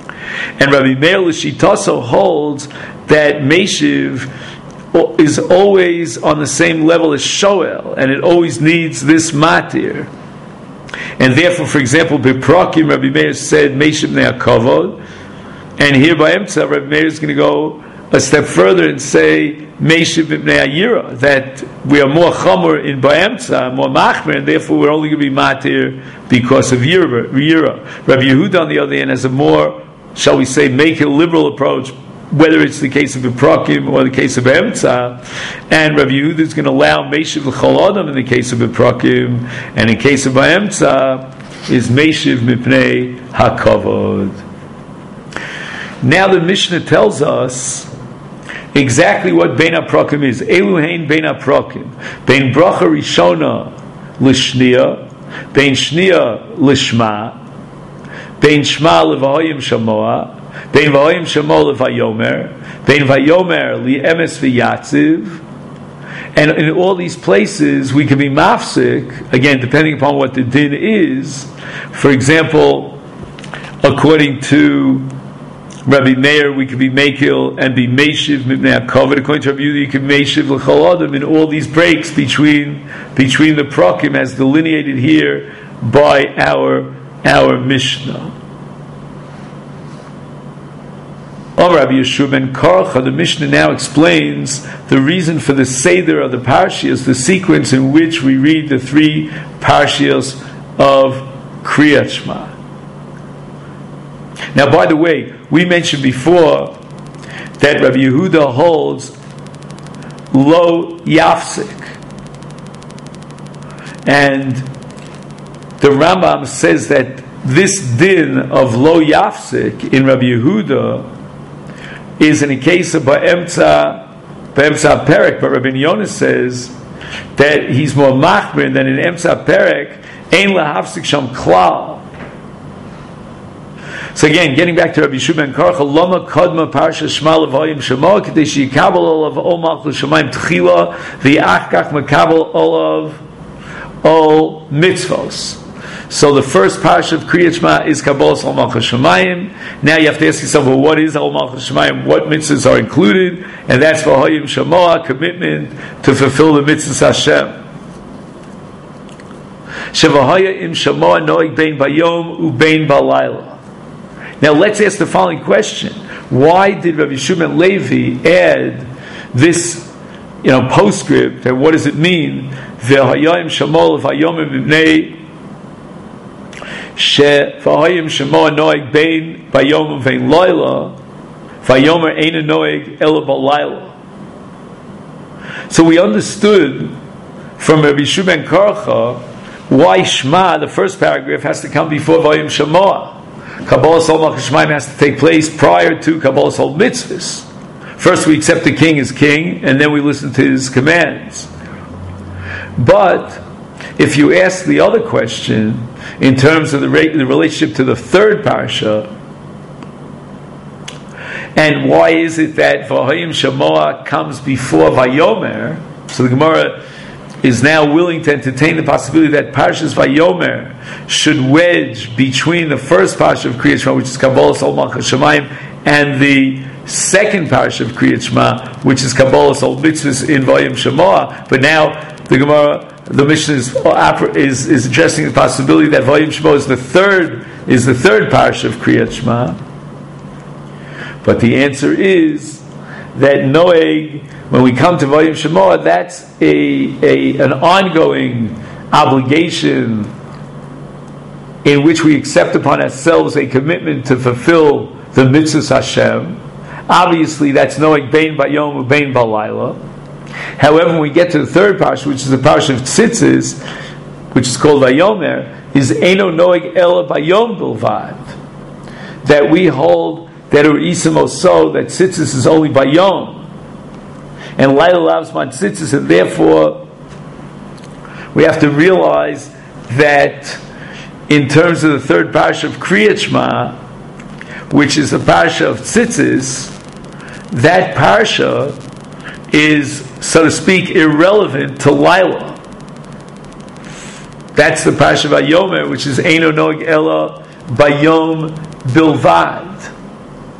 And Rabbi Meir L'Shitaso holds that Meshiv is always on the same level as Shoel, and it always needs this matir. And therefore, for example, Biprakim, Rabbi Meir said Meshiv Ne'akavod, and here by Emtza, Rabbi Meir is going to go a step further and say Meshiv Ibnei Ayira, that we are more chamor in Ba'emtza, more machmer, and therefore we're only going to be matir because of Yira. Rabbi Yehuda, on the other hand, has a more, shall we say, make a liberal approach, whether it's the case of Biprakim or the case of Ba'emtza, and Rabbi Yehuda is going to allow Meshiv L'chol Adam in the case of Biprakim, and in case of Ba'emtza is Meshiv Mipnei HaKavod. Now the Mishnah tells us exactly what Bein HaPrakim is. Eluhein Bein HaPrakim. Bein Bracha Rishona L'Shnia, Bein Shnia L'Shma, Bein Shma L'Vahoyim Shamoa, Bein Vahoyim Shamoa L'Vayomer, Bein Vayomer Li'emes V'Yatziv. And in all these places we can be mafsik, again, depending upon what the din is. For example, according to Rabbi Meir, we could be Mekil and be Meshiv Mibnei HaKavod. According to Rabbi Yehuda, you can Meshiv L'chol Adam in all these breaks between the Prakim, as delineated here by our Mishnah. Rabbi Yeshua ben Karcha, the Mishnah now explains the reason for the Seder of the Parshias, the sequence in which we read the three Parshias of Kriyat Shema. Now, by the way, we mentioned before that Rabbi Yehuda holds lo yafsik, and the Rambam says that this din of lo yafsik in Rabbi Yehuda is in a case of Ba'emtza Perek, but Rabbi Yonah says that he's more machmir than in Emtza Perek, ein lahafsik sham klal. So again, getting back to Rabbi Yeshua ben Karcha, Lama Kadma Parsha Shema Levayim Shema Kadesh Yikabel Olav Ol Malchus Shemayim Tchila V'Achkach Makabel Olav Ol Mitzvos. So the first parsha of Kriyat Shema is Kabbalas Ol Malchus Shemayim. Now you have to ask yourself, well, what is Ol Malchus Shemayim? What mitzvahs are included? And that's V'Hoyim Shema, commitment to fulfill the mitzvahs Hashem. Shevahaya Im Shema Noig Bein Bayom Ubein Balayla. Now let's ask the following question: why did Rabbi Yeshua ben Levi add this, postscript? And what does it mean? V'hayim shamol v'hayomim b'nei v'hayim shamo noeg bein v'hayom v'ein loyla v'hayomer eina noeg ela b'layla. So we understood from Rabbi Yeshua ben Karcha why Shema, the first paragraph, has to come before v'hayim shamoah. Kabbalas Ol Malchus Shemayim has to take place prior to Kabbalas Ol Mitzvahs. First we accept the king as king, and then we listen to his commands. But if you ask the other question, in terms of the relationship to the third parsha, and why is it that V'hayim Shamoah comes before Vayomer, so the Gemara is now willing to entertain the possibility that Parshas Vayomer should wedge between the first Parsha of Kriyat Shema, which is Kabbalas Ol Malchus Shemayim, and the second Parsha of Kriyat Shema, which is Kabbalas Ol Mitzvahs in Vayim Shemoah. But now the Gemara, the Mishnah is addressing the possibility that Vayim Shemoah is the third Parsha of Kriyat Shema. But the answer is that Noeg, when we come to Vayim Shemoah, that's an ongoing obligation in which we accept upon ourselves a commitment to fulfill the mitzvahs Hashem. Obviously, that's Noeg Bein Bayom or Bein Balayla. However, when we get to the third parsha, which is the parsha of Tzitzis, which is called Vayomer, is Eino Noeg Ela Bayom Bilvad. That we hold that U'isam Oso, that Tzitzis is only Bayom. And Laila loves man tzitzis, and therefore we have to realize that in terms of the third parsha of Kriyat Shema, which is a parsha of tzitzis, that parsha is, so to speak, irrelevant to Laila. That's the parsha of Vayomer, which is Eino Noeg Ela Bayom Bilvad.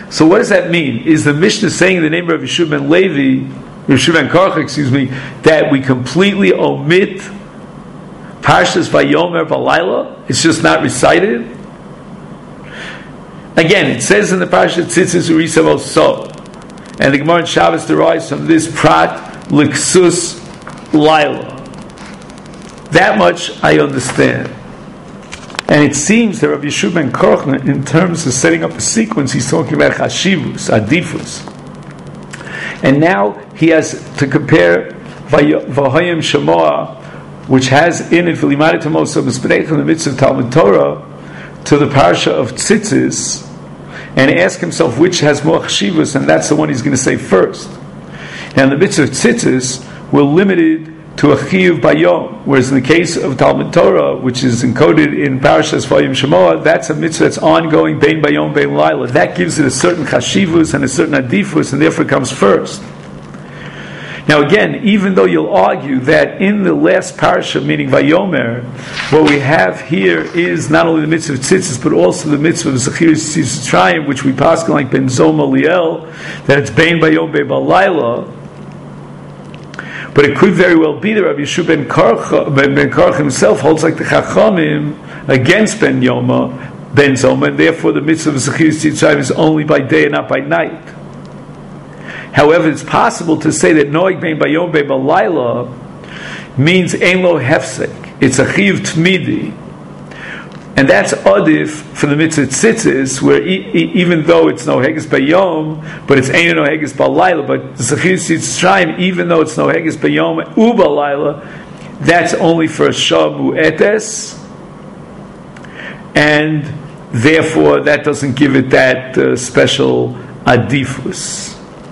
So what does that mean? Is the Mishnah saying in the name of Yeshua ben Levi, Yeshua ben Korcha, that we completely omit Parshas Vayomer Balayla? It's just not recited? Again, it says in the Parsha Tzitzis Urisav So, and the Gemara in Shabbos derives from this Prat Liksus Laila. That much I understand. And it seems that Rabbi Yeshua ben Korcha, in terms of setting up a sequence, he's talking about Chashivus, Adifus. And now he has to compare Vahayim Shemoah, which has in it V'limad Tamosa B'Spedeich in the midst of Talmud Torah, to the Parsha of Tzitzis, and ask himself which has more Chashivus, and that's the one he's going to say first. Now in the midst of Tzitzis, we're limited to a chiyuv bayom, whereas in the case of Talmud Torah, which is encoded in Parashas Vayim Shemoah, that's a mitzvah that's ongoing, bein bayom, bein laila. That gives it a certain chashivus and a certain adifus, and therefore comes first. Now again, even though you'll argue that in the last parasha, meaning Vayomer, what we have here is not only the mitzvah of tzitzis, but also the mitzvah of Zechiris Tzitzis, which we pass like Ben Zoma Liel, that it's bein bayom, bein laila. But it could very well be that Rabbi Yeshua ben Korcha himself holds like the Chachamim against Ben Zoma, and therefore the mitzvah of Zechiris Tzitzis is only by day and not by night. However, it's possible to say that Noeg ben Bayom ben Balayla means Ein Lo Hefsek. It's a Chiv Tmidi. And that's Adif for the mitzvah Tzitzis, where even though it's no Heges Bayom, but it's Ein no Heges Balayla, but Zechiris Tzitzis, even though it's no Heges Bayom U Balayla, that's only for a Shamu Etes, and therefore that doesn't give it that special Adifus.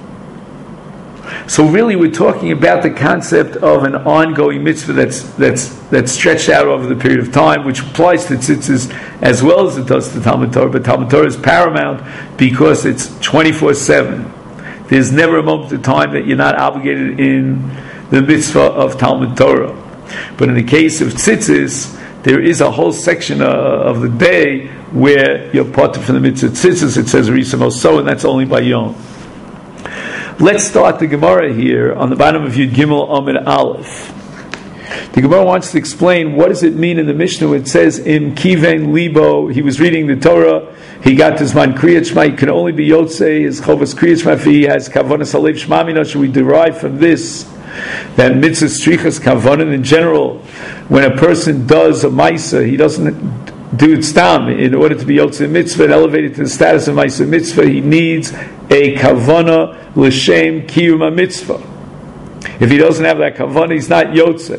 So really we're talking about the concept of an ongoing mitzvah that's stretched out over the period of time, which applies to tzitzis as well as it does to Talmud Torah, but Talmud Torah is paramount because it's 24/7. There's never a moment of time that you're not obligated in the mitzvah of Talmud Torah. But in the case of tzitzis, there is a whole section of the day where you're part from the mitzvah tzitzis. It says Risam so, and that's only by Yom. Let's start the Gemara here on the bottom of Yud Gimel Amid Aleph. The Gemara wants to explain what does it mean in the Mishnah when it says Im Kiven Libo. He was reading the Torah, he got his man Kriyat Shema, he can only be Yotzei, his Chovas Kriyat Shema, if he has Kavanas Alev Shmamina. Should we derive from this that mitzvah strichas kavanan in general, when a person does a Maisa, he doesn't do it stam. In order to be Yotzei Mitzvah and elevated to the status of Maisa Mitzvah, he needs a kavana l'shem kiyum mitzvah. If he doesn't have that kavana, he's not Yotzei.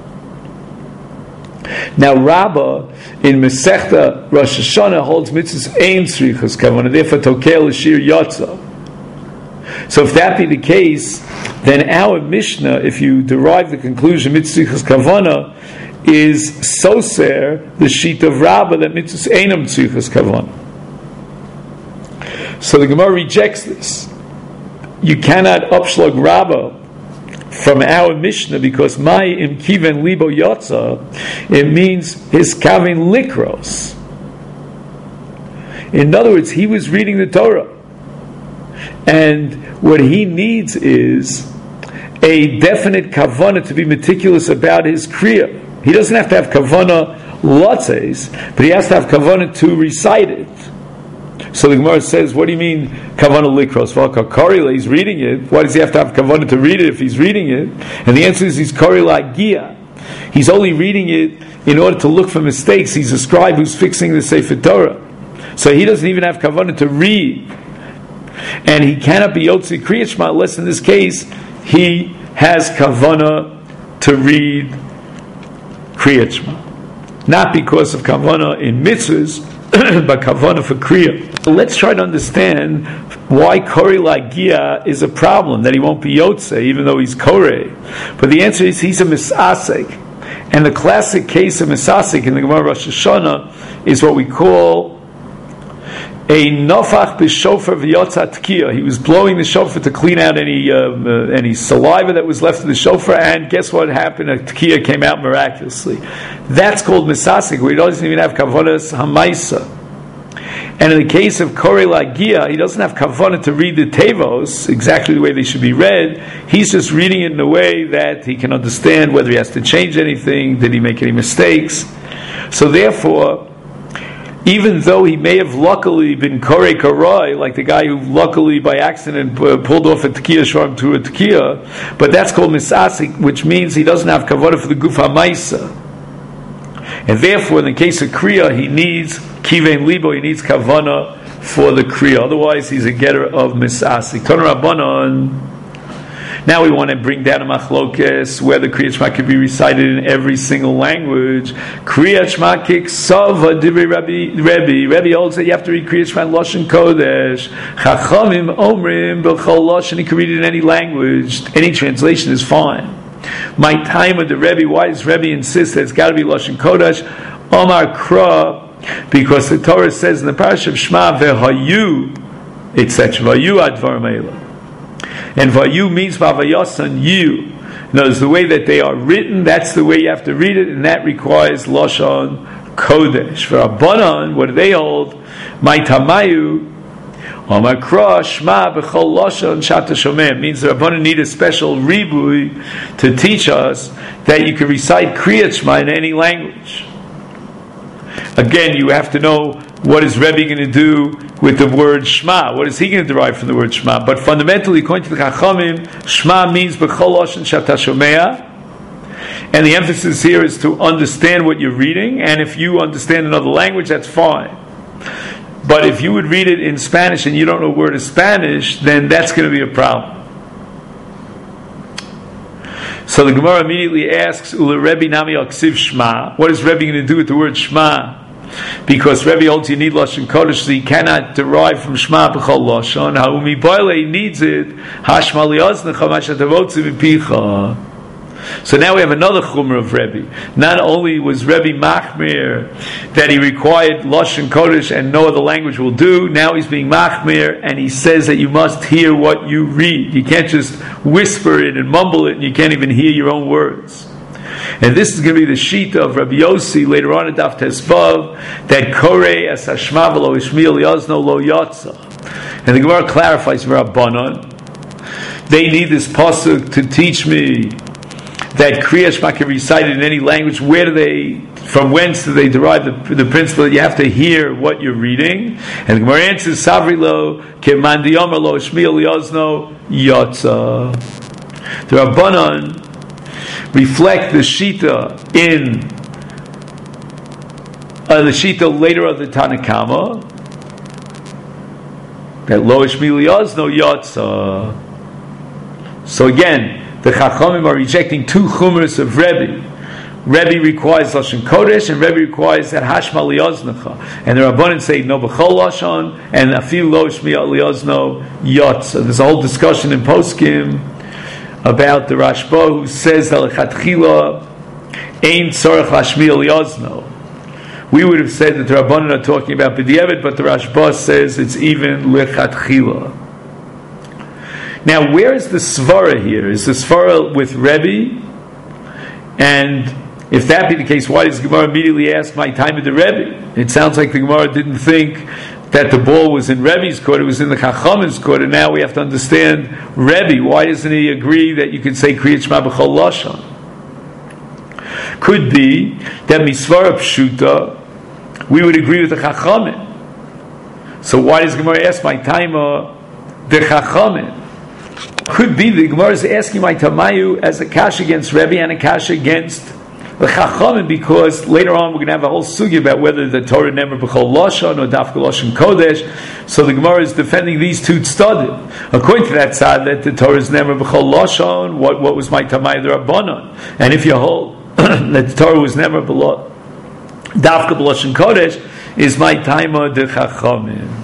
Now Rabbah in Masechta Rosh Hashanah holds mitzvahs ein tzrichas kavana, therefore tokel l'shir yotza. So if that be the case, then our Mishnah, if you derive the conclusion mitzvahs kavana, is soser the sheet of Rabbah that mitzvahs einam tzrichas kavana. So the Gemara rejects this. You cannot upshlug Rabbah from our Mishnah because my im kiven libo yotza, it means his kavin likros. In other words, he was reading the Torah, and what he needs is a definite kavana to be meticulous about his kriya. He doesn't have to have kavana lotzes, but he has to have kavana to recite it. So the Gemara says, what do you mean kavana likros? Well, Karila, he's reading it. Why does he have to have kavana to read it if he's reading it? And the answer is he's Karila Gia. He's only reading it in order to look for mistakes. He's a scribe who's fixing the Sefer Torah. So he doesn't even have kavana to read. And he cannot be Yotzi Kriyat Shema unless in this case he has kavana to read Kriyat Shema. Not because of kavana in mitzvahs, but kavana for kriya. Let's try to understand why Kori Lagia is a problem, that he won't be Yotze, even though he's Kore. But the answer is he's a Misasek. And the classic case of Misasek in the Gemara Rosh Hashanah is what we call a Nofach b'shofar v'yotza tkiya. He was blowing the shofar to clean out any saliva that was left in the shofar, and guess what happened? A tkiya came out miraculously. That's called misasik, where he doesn't even have kavonas hamaisa. And in the case of Korei Lagia, he doesn't have kavanah to read the Tevos exactly the way they should be read. He's just reading it in a way that he can understand whether he has to change anything, did he make any mistakes. So therefore, even though he may have luckily been Korei Koroi, like the guy who luckily by accident pulled off a Tekiah Shvarim to a Tekiah, but that's called Misasik, which means he doesn't have kavanah for the Guf HaMaisa. And therefore, in the case of Kriya, he needs Kivein Libo, he needs Kavana for the Kriya. Otherwise, he's a getter of Misasik. Ton Rabbanon. Now we want to bring down a machlokes where the Kriya Shema can be recited in every single language. Kriya Shema kiksava divrei Rebbe. Rebbe holds that you have to read Kriya Shema in Lashon Kodesh. Chachamim omrim b'chol Lashon. You can read it in any language. Any translation is fine. My time of the Rebbe, why does Rebbe insist that it's got to be Lashon Kodesh? Omar Kra, because the Torah says in the Parashat of Shema, Vehayu, etc. Vayu advarim eila. And Vayu means Vavayasan you. In other words, the way that they are written, that's the way you have to read it, and that requires Lashon Kodesh. For Rabbanan, what do they hold? My Tamayu, Omar Kra, Shema, B'chol Lashon, Shata Shomem. Means the Rabbanan need a special ribui to teach us that you can recite Kriyat Shema in any language. Again, you have to know what is Rebbe going to do with the word Shema. What is he going to derive from the word Shema? But fundamentally, according to the Chachamim, Shema means B'chol Lashon, Shata Shomea. And the emphasis here is to understand what you're reading, and if you understand another language, that's fine. But if you would read it in Spanish and you don't know a word of Spanish, then that's going to be a problem. So the Gemara immediately asks, Ula Rebbe Nami Aksiv Shema. What is Rebbe going to do with the word Shema? Because Rebbe holds you need Lashon Kodesh, so you cannot derive from Shema B'chol Lashon. Ha'umi Boile needs it. Hashma li'oznecha mashatavotzi v'picha. So now we have another chumrah of Rebbe. Not only was Rebbe machmir that he required Lashon Kodesh and no other language will do, now he's being machmir and he says that you must hear what you read. You can't just whisper it and mumble it and you can't even hear your own words. And this is going to be the sheet of Rabbi Yossi later on in Daf Tesvav, that Korei as Hashma v'lo Ishmiel Yazno lo Yatsa. And the Gemara clarifies Rabbanon. They need this pasuk to teach me that Kriya Shema can be recited in any language. From whence do they derive the principle that you have to hear what you're reading? And the Gemara answers, Savri lo, keman diyomer lo, shmiel yozno, yotza. The Rabbanan reflect the Shita in the Shita later of the Tanakama, that lo, shmiel yozno, yotza. So again, the Chachamim are rejecting two chumras of Rebbe. Rebbe requires Lashon Kodesh, and Rebbe requires that Hashma li'oznecha. And the Rabbanan say no b'chol Lashon, and afil lo shmiya li'ozno yotza. There's a whole discussion in Poskim about the Rashba who says that lechatchila ein tzorech lashmiya li'ozno. We would have said that the Rabbanan are talking about b'diavad, but the Rashba says it's even lechatchila. Now, where is the svara here? Is the svara with Rebbe? And if that be the case, why does the Gemara immediately ask my time of the Rebbe? It sounds like the Gemara didn't think that the ball was in Rebbe's court, it was in the Chachamim's court, and now we have to understand Rebbe. Why doesn't he agree that you could say Kriyat Shema B'chol Lashon? Could be that misvara pshuta, we would agree with the Chachamim. So why does the Gemara ask my time of the Chachamim? Could be the Gemara is asking my Tamayu as a kash against Rebbe and a kash against the Chachamim, because later on we're going to have a whole sugi about whether the Torah never b'chol Lashon or dafka Lashon Kodesh. So the Gemara is defending these two tzaddim. According to that side, that the Torah is never b'chol Lashon, what was my Tamayu the Rabbanon? And if you hold that the Torah was never dafka Lashon Kodesh, is my Taima the Chachamim.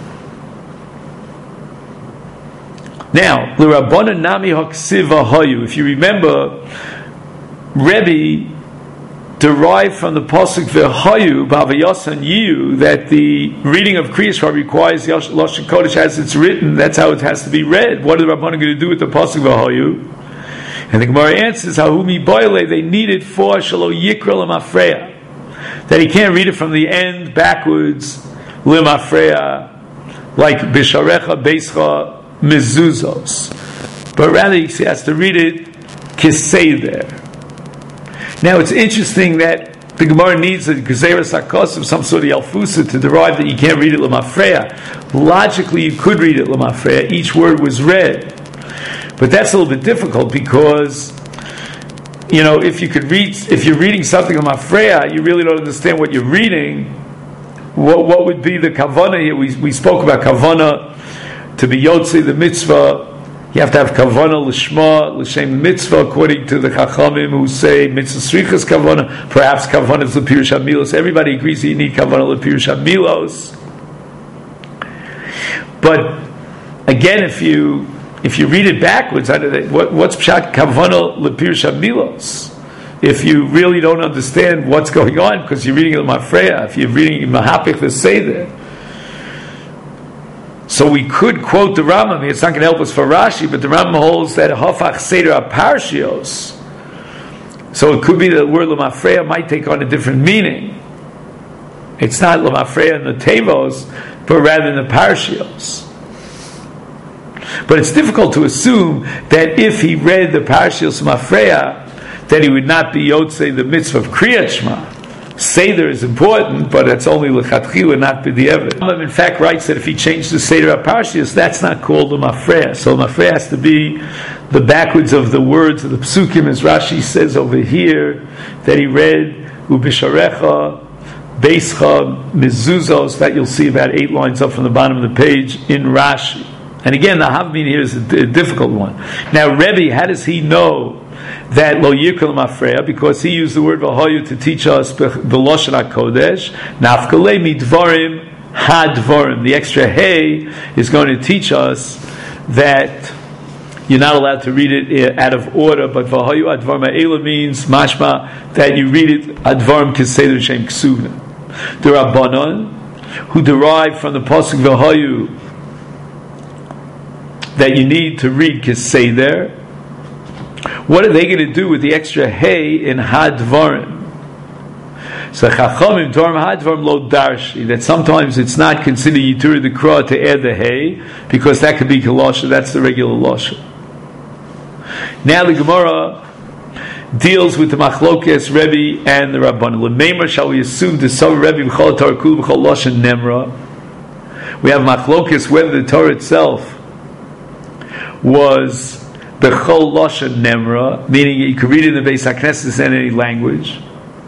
Now, l'Rabbanan nami haksiva hayu. If you remember, Rebbe derived from the pasuk v'hayu b'avayasan yiyu that the reading of Kriya Shema requires Lashon Kodesh as it's written. That's how it has to be read. What are the Rabbanan going to do with the pasuk v'hayu? And the Gemara answers, "Hahumi boile." They need it for shalo yikra l'mafreya, that he can't read it from the end backwards limafreya, like bisharecha beischa mezuzos, but rather he has to read it kiseder. Now it's interesting that the Gemara needs a gezeres hakos, some sort of yalfusa, to derive that you can't read it limafreya. Logically, you could read it limafreya. Each word was read, but that's a little bit difficult because, you know, if you're reading something limafreya, you really don't understand what you're reading. What would be the kavana here? We spoke about kavana to be yotzei the mitzvah. You have to have kavana l'shma l'shem mitzvah, according to the chachamim who say mitzvah srichas kavana. Perhaps kavana is l'pirush hamilos. Everybody agrees that you need kavana l'pirush hamilos. But again, if you read it backwards, what's pshat kavana l'pirush hamilos? If you really don't understand what's going on because you're reading it mafreya, if you're reading mahapich the seder. So we could quote the Rambam. It's not going to help us for Rashi, but the Rambam holds that hafach seder aparshios. So it could be that the word lemafreya might take on a different meaning. It's not lemafreya in the tevos, but rather in the parshios. But it's difficult to assume that if he read the parshios mafreya, that he would not be yotzei the mitzvah of kriyat shema. Seder is important, but it's only lechatchila, not b'di'evet. Rambam in fact writes that if he changed the Seder HaParshios, that's not called a mafreya. So mafreya has to be the backwards of the words of the psukim, as Rashi says over here, that he read ubisharecha, beischa, mezuzos, that you'll see about 8 lines up from the bottom of the page in Rashi. And again, the havmin here is a difficult one. Now, Rebbe, how does he know that lo yikol mafreya? Because he used the word v'hoyu to teach us b'loshen hakodesh. Nafkalei midvarim hadvarim. The extra hey is going to teach us that you're not allowed to read it out of order. But v'hoyu advarim ha'ela means mashma that you read it advarim keseder shem ksuvim. The Rabbanon, who derived from the pasuk v'hoyu that you need to read keseder, what are they going to do with the extra hey in hadvarim? So chachamim dvarim hadvarim lo darshi, that sometimes it's not considered yitur the krah to add the hey because that could be kalosha. That's the regular losha. Now the Gemara deals with the machlokes Rebbe and the Rabbanan. L'meimer, shall we assume the Savar Rebbe b'chol Torah kul b'chol loshen nemra? We have machlokes whether the Torah itself was b'chol loshen nemra, meaning you could read it in the Beis HaKnesses in any language.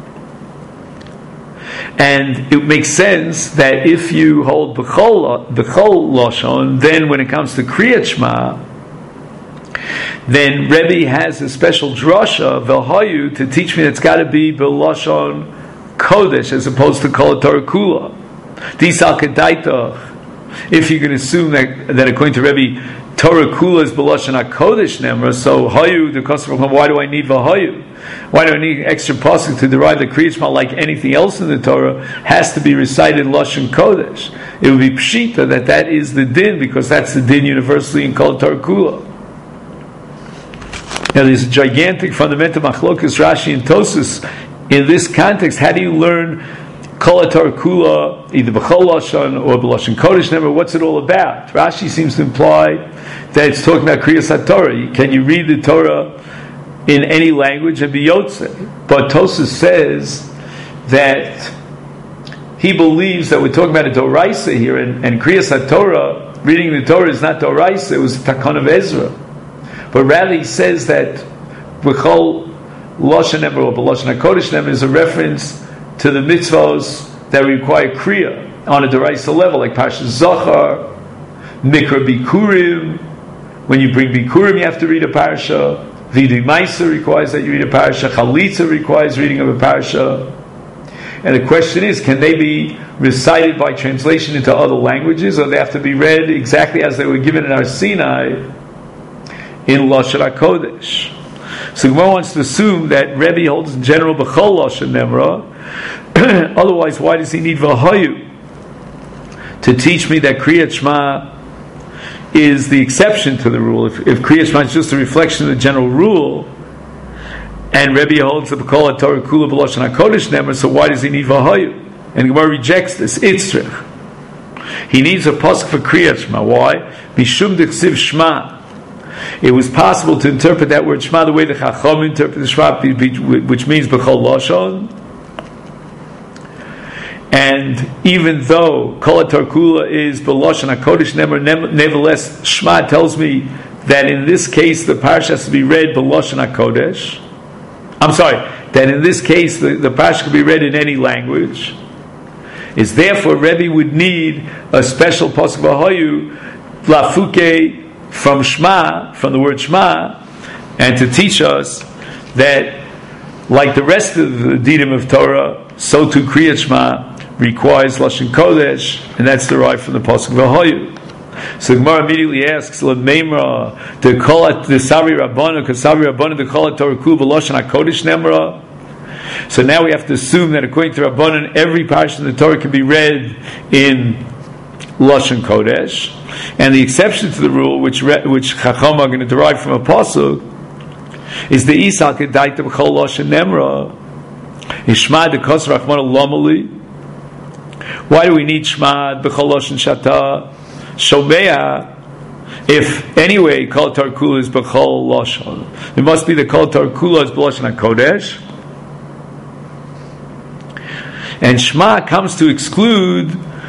And it makes sense that if you hold b'chol loshen, then when it comes to kriyat shema, then Rebbe has a special drasha v'hayu to teach me that it's got to be b'loshen kodesh as opposed to kol Torah kula. Disal kedaitach. If you can assume that according to Rebbe, Torah kula is b'loshen hakodesh nemra, so hayu, the customer, why do I need v'hayu? Why do I need extra pasuk to derive the kriyat shema like anything else in the Torah has to be recited loshen kodesh? It would be pshita that is the din, because that's the din universally in kol Torah kula. Now there's a gigantic fundamental machlokas Rashi and Tosas in this context. How do you learn kol Torah kula, either b'chol lashon or b'lashon kodesh nemra? What's it all about? Rashi seems to imply that it's talking about kriyas haTorah. Can you read the Torah in any language and be yotzei? But Tosas says that he believes that we're talking about a doraisa here, and kriyas haTorah, reading the Torah is not doraisa; it was the takon of Ezra. But rather he says that b'chol lashon nemra or b'lashon hakodesh nemra is a reference to the mitzvos that require kriya on a doraisa level, like Parshas Zachar, Mikra Bikurim. When you bring Bikurim, you have to read a parsha. Vidui Maisa requires that you read a parsha. Chalitza requires reading of a parsha. And the question is, can they be recited by translation into other languages, or they have to be read exactly as they were given in our Sinai in Lashon HaKodesh? So Gemara wants to assume that Rebbe holds in general b'chol lashon nemra. Otherwise, why does he need v'hayu to teach me that kriyat shema is the exception to the rule? If kriyat shema is just a reflection of the general rule, and Rebbe holds the b'chol Torah kula b'lashon hakodesh nemra, so why does he need v'hayu? And Gemara rejects this. Itzrich. He needs a pasuk for Kriyat Shema. Why? Mishum d'chsiv Shema. It was possible to interpret that word Shema the way the Chacham interpreted Shema, which means B'chol Lashon. And even though Kol HaTarkula is B'Lashon HaKodesh, nevertheless, Shema tells me that in this case the parsha has to be read B'Lashon HaKodesh. I'm sorry, that in this case the parsha could be read in any language. Is therefore Rebbe would need a special pasuk v'hayu lafuke from Shema, from the word Shema, and to teach us that, like the rest of the dinim of Torah, so too Kriyat Shema requires Lashon Kodesh, and that's derived from the pasuk v'hayu. So the Gemara immediately asks, "L'meimra the Savi Rabbanu, Kasavi Rabbanu the Kol Torah Kul B'Lashon HaKodesh Nemra." So now we have to assume that according to Rabbanan, every parsha in the Torah can be read in Lashon Kodesh, and the exception to the rule, which Chacham are going to derive from a pasuk, is the Isal Kedaita B'Chol Lashon Nemra Ishma Dekos Rachmana Lomali. Why do we need Shema B'Chol Lashon Shata Shomea? If anyway Kol Torah Kula is B'Chol Lashon, it must be the Kol Torah Kula is B'Lashon HaKodesh. And Shema comes to exclude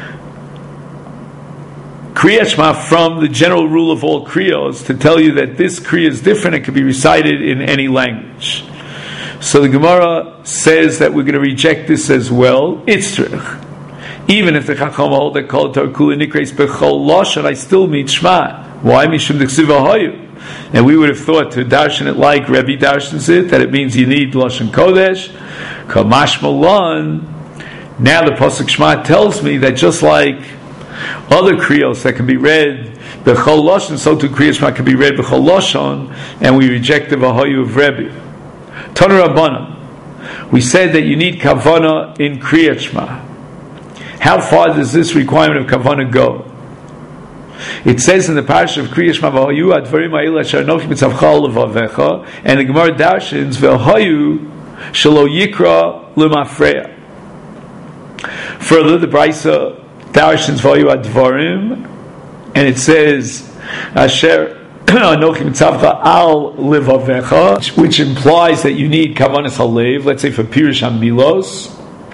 Kriyat Shema from the general rule of all Kriyos, to tell you that this Kriya is different and can be recited in any language. So the Gemara says that we're going to reject this as well. Itzrich. Even if the Chacham hold that Kol Torah Kula Nikreis B'Chol Lashon, I still need Shema. Why? Mishum D'Chsiv V'Hayu. And we would have thought to darshan it like Rebbe darshans it, that it means you need Lashon Kodesh. Kamash Malan. Now the pasuk Shema tells me that just like other kriyos that can be read b'chol lashon, so too Kriyat Shema can be read b'chol lashon, and we reject the v'hayu of Rebbe. Tanu Rabbanan, we said that you need kavana in Kriyat Shema. How far does this requirement of kavana go? It says in the parasha of Kriyat Shema v'hayu advarim ha'il asher anochi mitzavcha levavecha, and the Gemara darshans v'hayu shelo yikra l'mafreya. Further, the Brisa darshans v'hayu advarim, and it says asher anochi mitzavcha al levavecha, which implies that you need kavanas halev, let's say for pirush hamilos.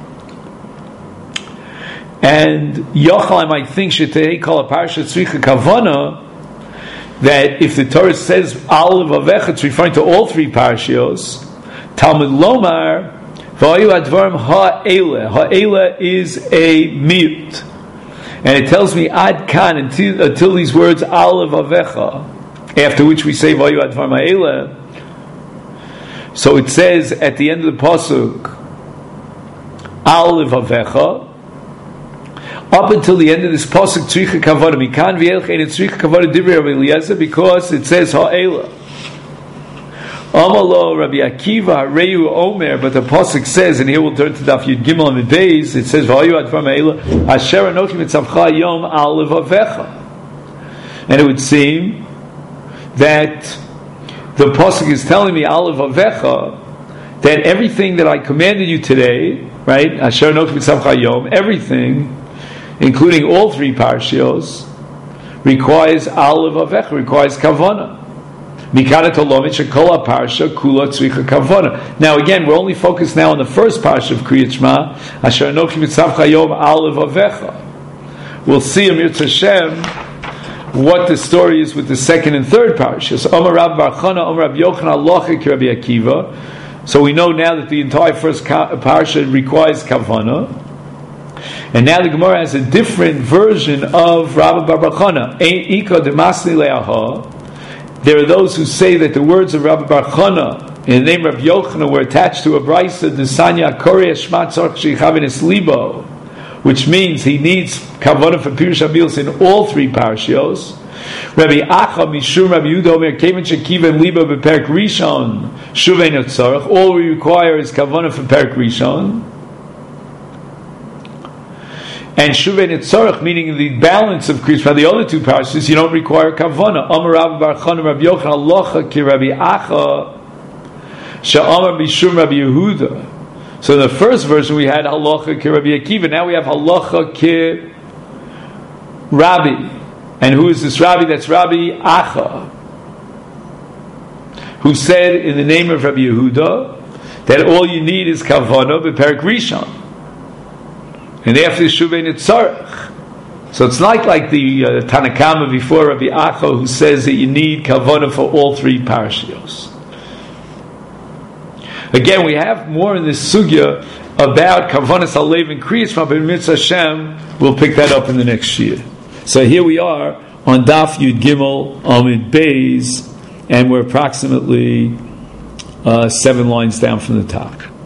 And Yochel, I might think, Shetei Kol HaParsha Tzricha Kavana, that if the Torah says Al Levavecha, it's referring to all three parshios. Talmud Lomar, V'ayu Advarim Ha'ele. Ha'ele is a mute. And it tells me Ad Kan, until these words Al Levavecha, after which we say V'ayu Advarim Ha'ele. So it says at the end of the Pasuk, Al Levavecha, up until the end of this pasuk tzricha kavana mikan v'yelchein tzricha kavana divrei Rabbi Eliezer, because it says ha'ela. Amalo Rabbi Akiva Reyu Omer, but the pasuk says, and here we'll turn to Daf Yud Gimel on the days. It says v'hayu advar ha'ela asher anochi mitzavcha yom al levavecha, and it would seem that the pasuk is telling me al levavecha, that everything that I commanded you today, right? Asher anochi mitzavcha yom, everything, including all three parshios, requires al levavecha, requires kavana. Mikana tolomit shekol parsha kula tzricha kavana. Now again, we're only focused now on the first parsha of Kriyat Shema, asher anochi mitzavcha yom al levavecha. We'll see Amir Tashem what the story is with the second and third parshas. Omar Rab Bar Chana, Omar Rab Yochanan, Alocha ki Rabbi Akiva. So we know now that the entire first parsha requires kavana. And now the Gemara has a different version of Rabbi Bar Chana. There are those who say that the words of Rabbi Bar Chana in the name of Rabbi Yochanan were attached to a brisa, Nesanya Korei Shema Tzorch Sheichavin Es Libo, which means he needs kavanah for Pirush HaMilos in all three parshios. Rabbi Acha Mishum Rabbi Yehuda Omer Kemen Shekiven Libo Beperek Rishon Shuvein Tzorch. All we require is kavanah for Perek Rishon. And Shuvein Tzorch, meaning the balance of Kriyat Shema, the other two parshas, you don't require kavana. Amar Rabbi Bar Chana Rabbi Yochanan Alocha ki Rabbi Acha She'amar Mishum Rabbi Yehuda. So in the first version we had Halacha ki Rabbi Akiva. Now we have Halacha ki Rabbi. And who is this Rabbi? That's Rabbi Acha, who said in the name of Rabbi Yehuda that all you need is Kavana b'Perek Rishon. And after Shuvei Nitzarech. So it's not like the Tanakama before Rabbi Acha who says that you need Kavana for all three parashios. Again, we have more in this sugya about Kavanas Alev and Kriyas from Mitzvah Hashem. We'll pick that up in the next year. So here we are on Daf Yud Gimel Amid Beis, and we're approximately 7 lines down from the top.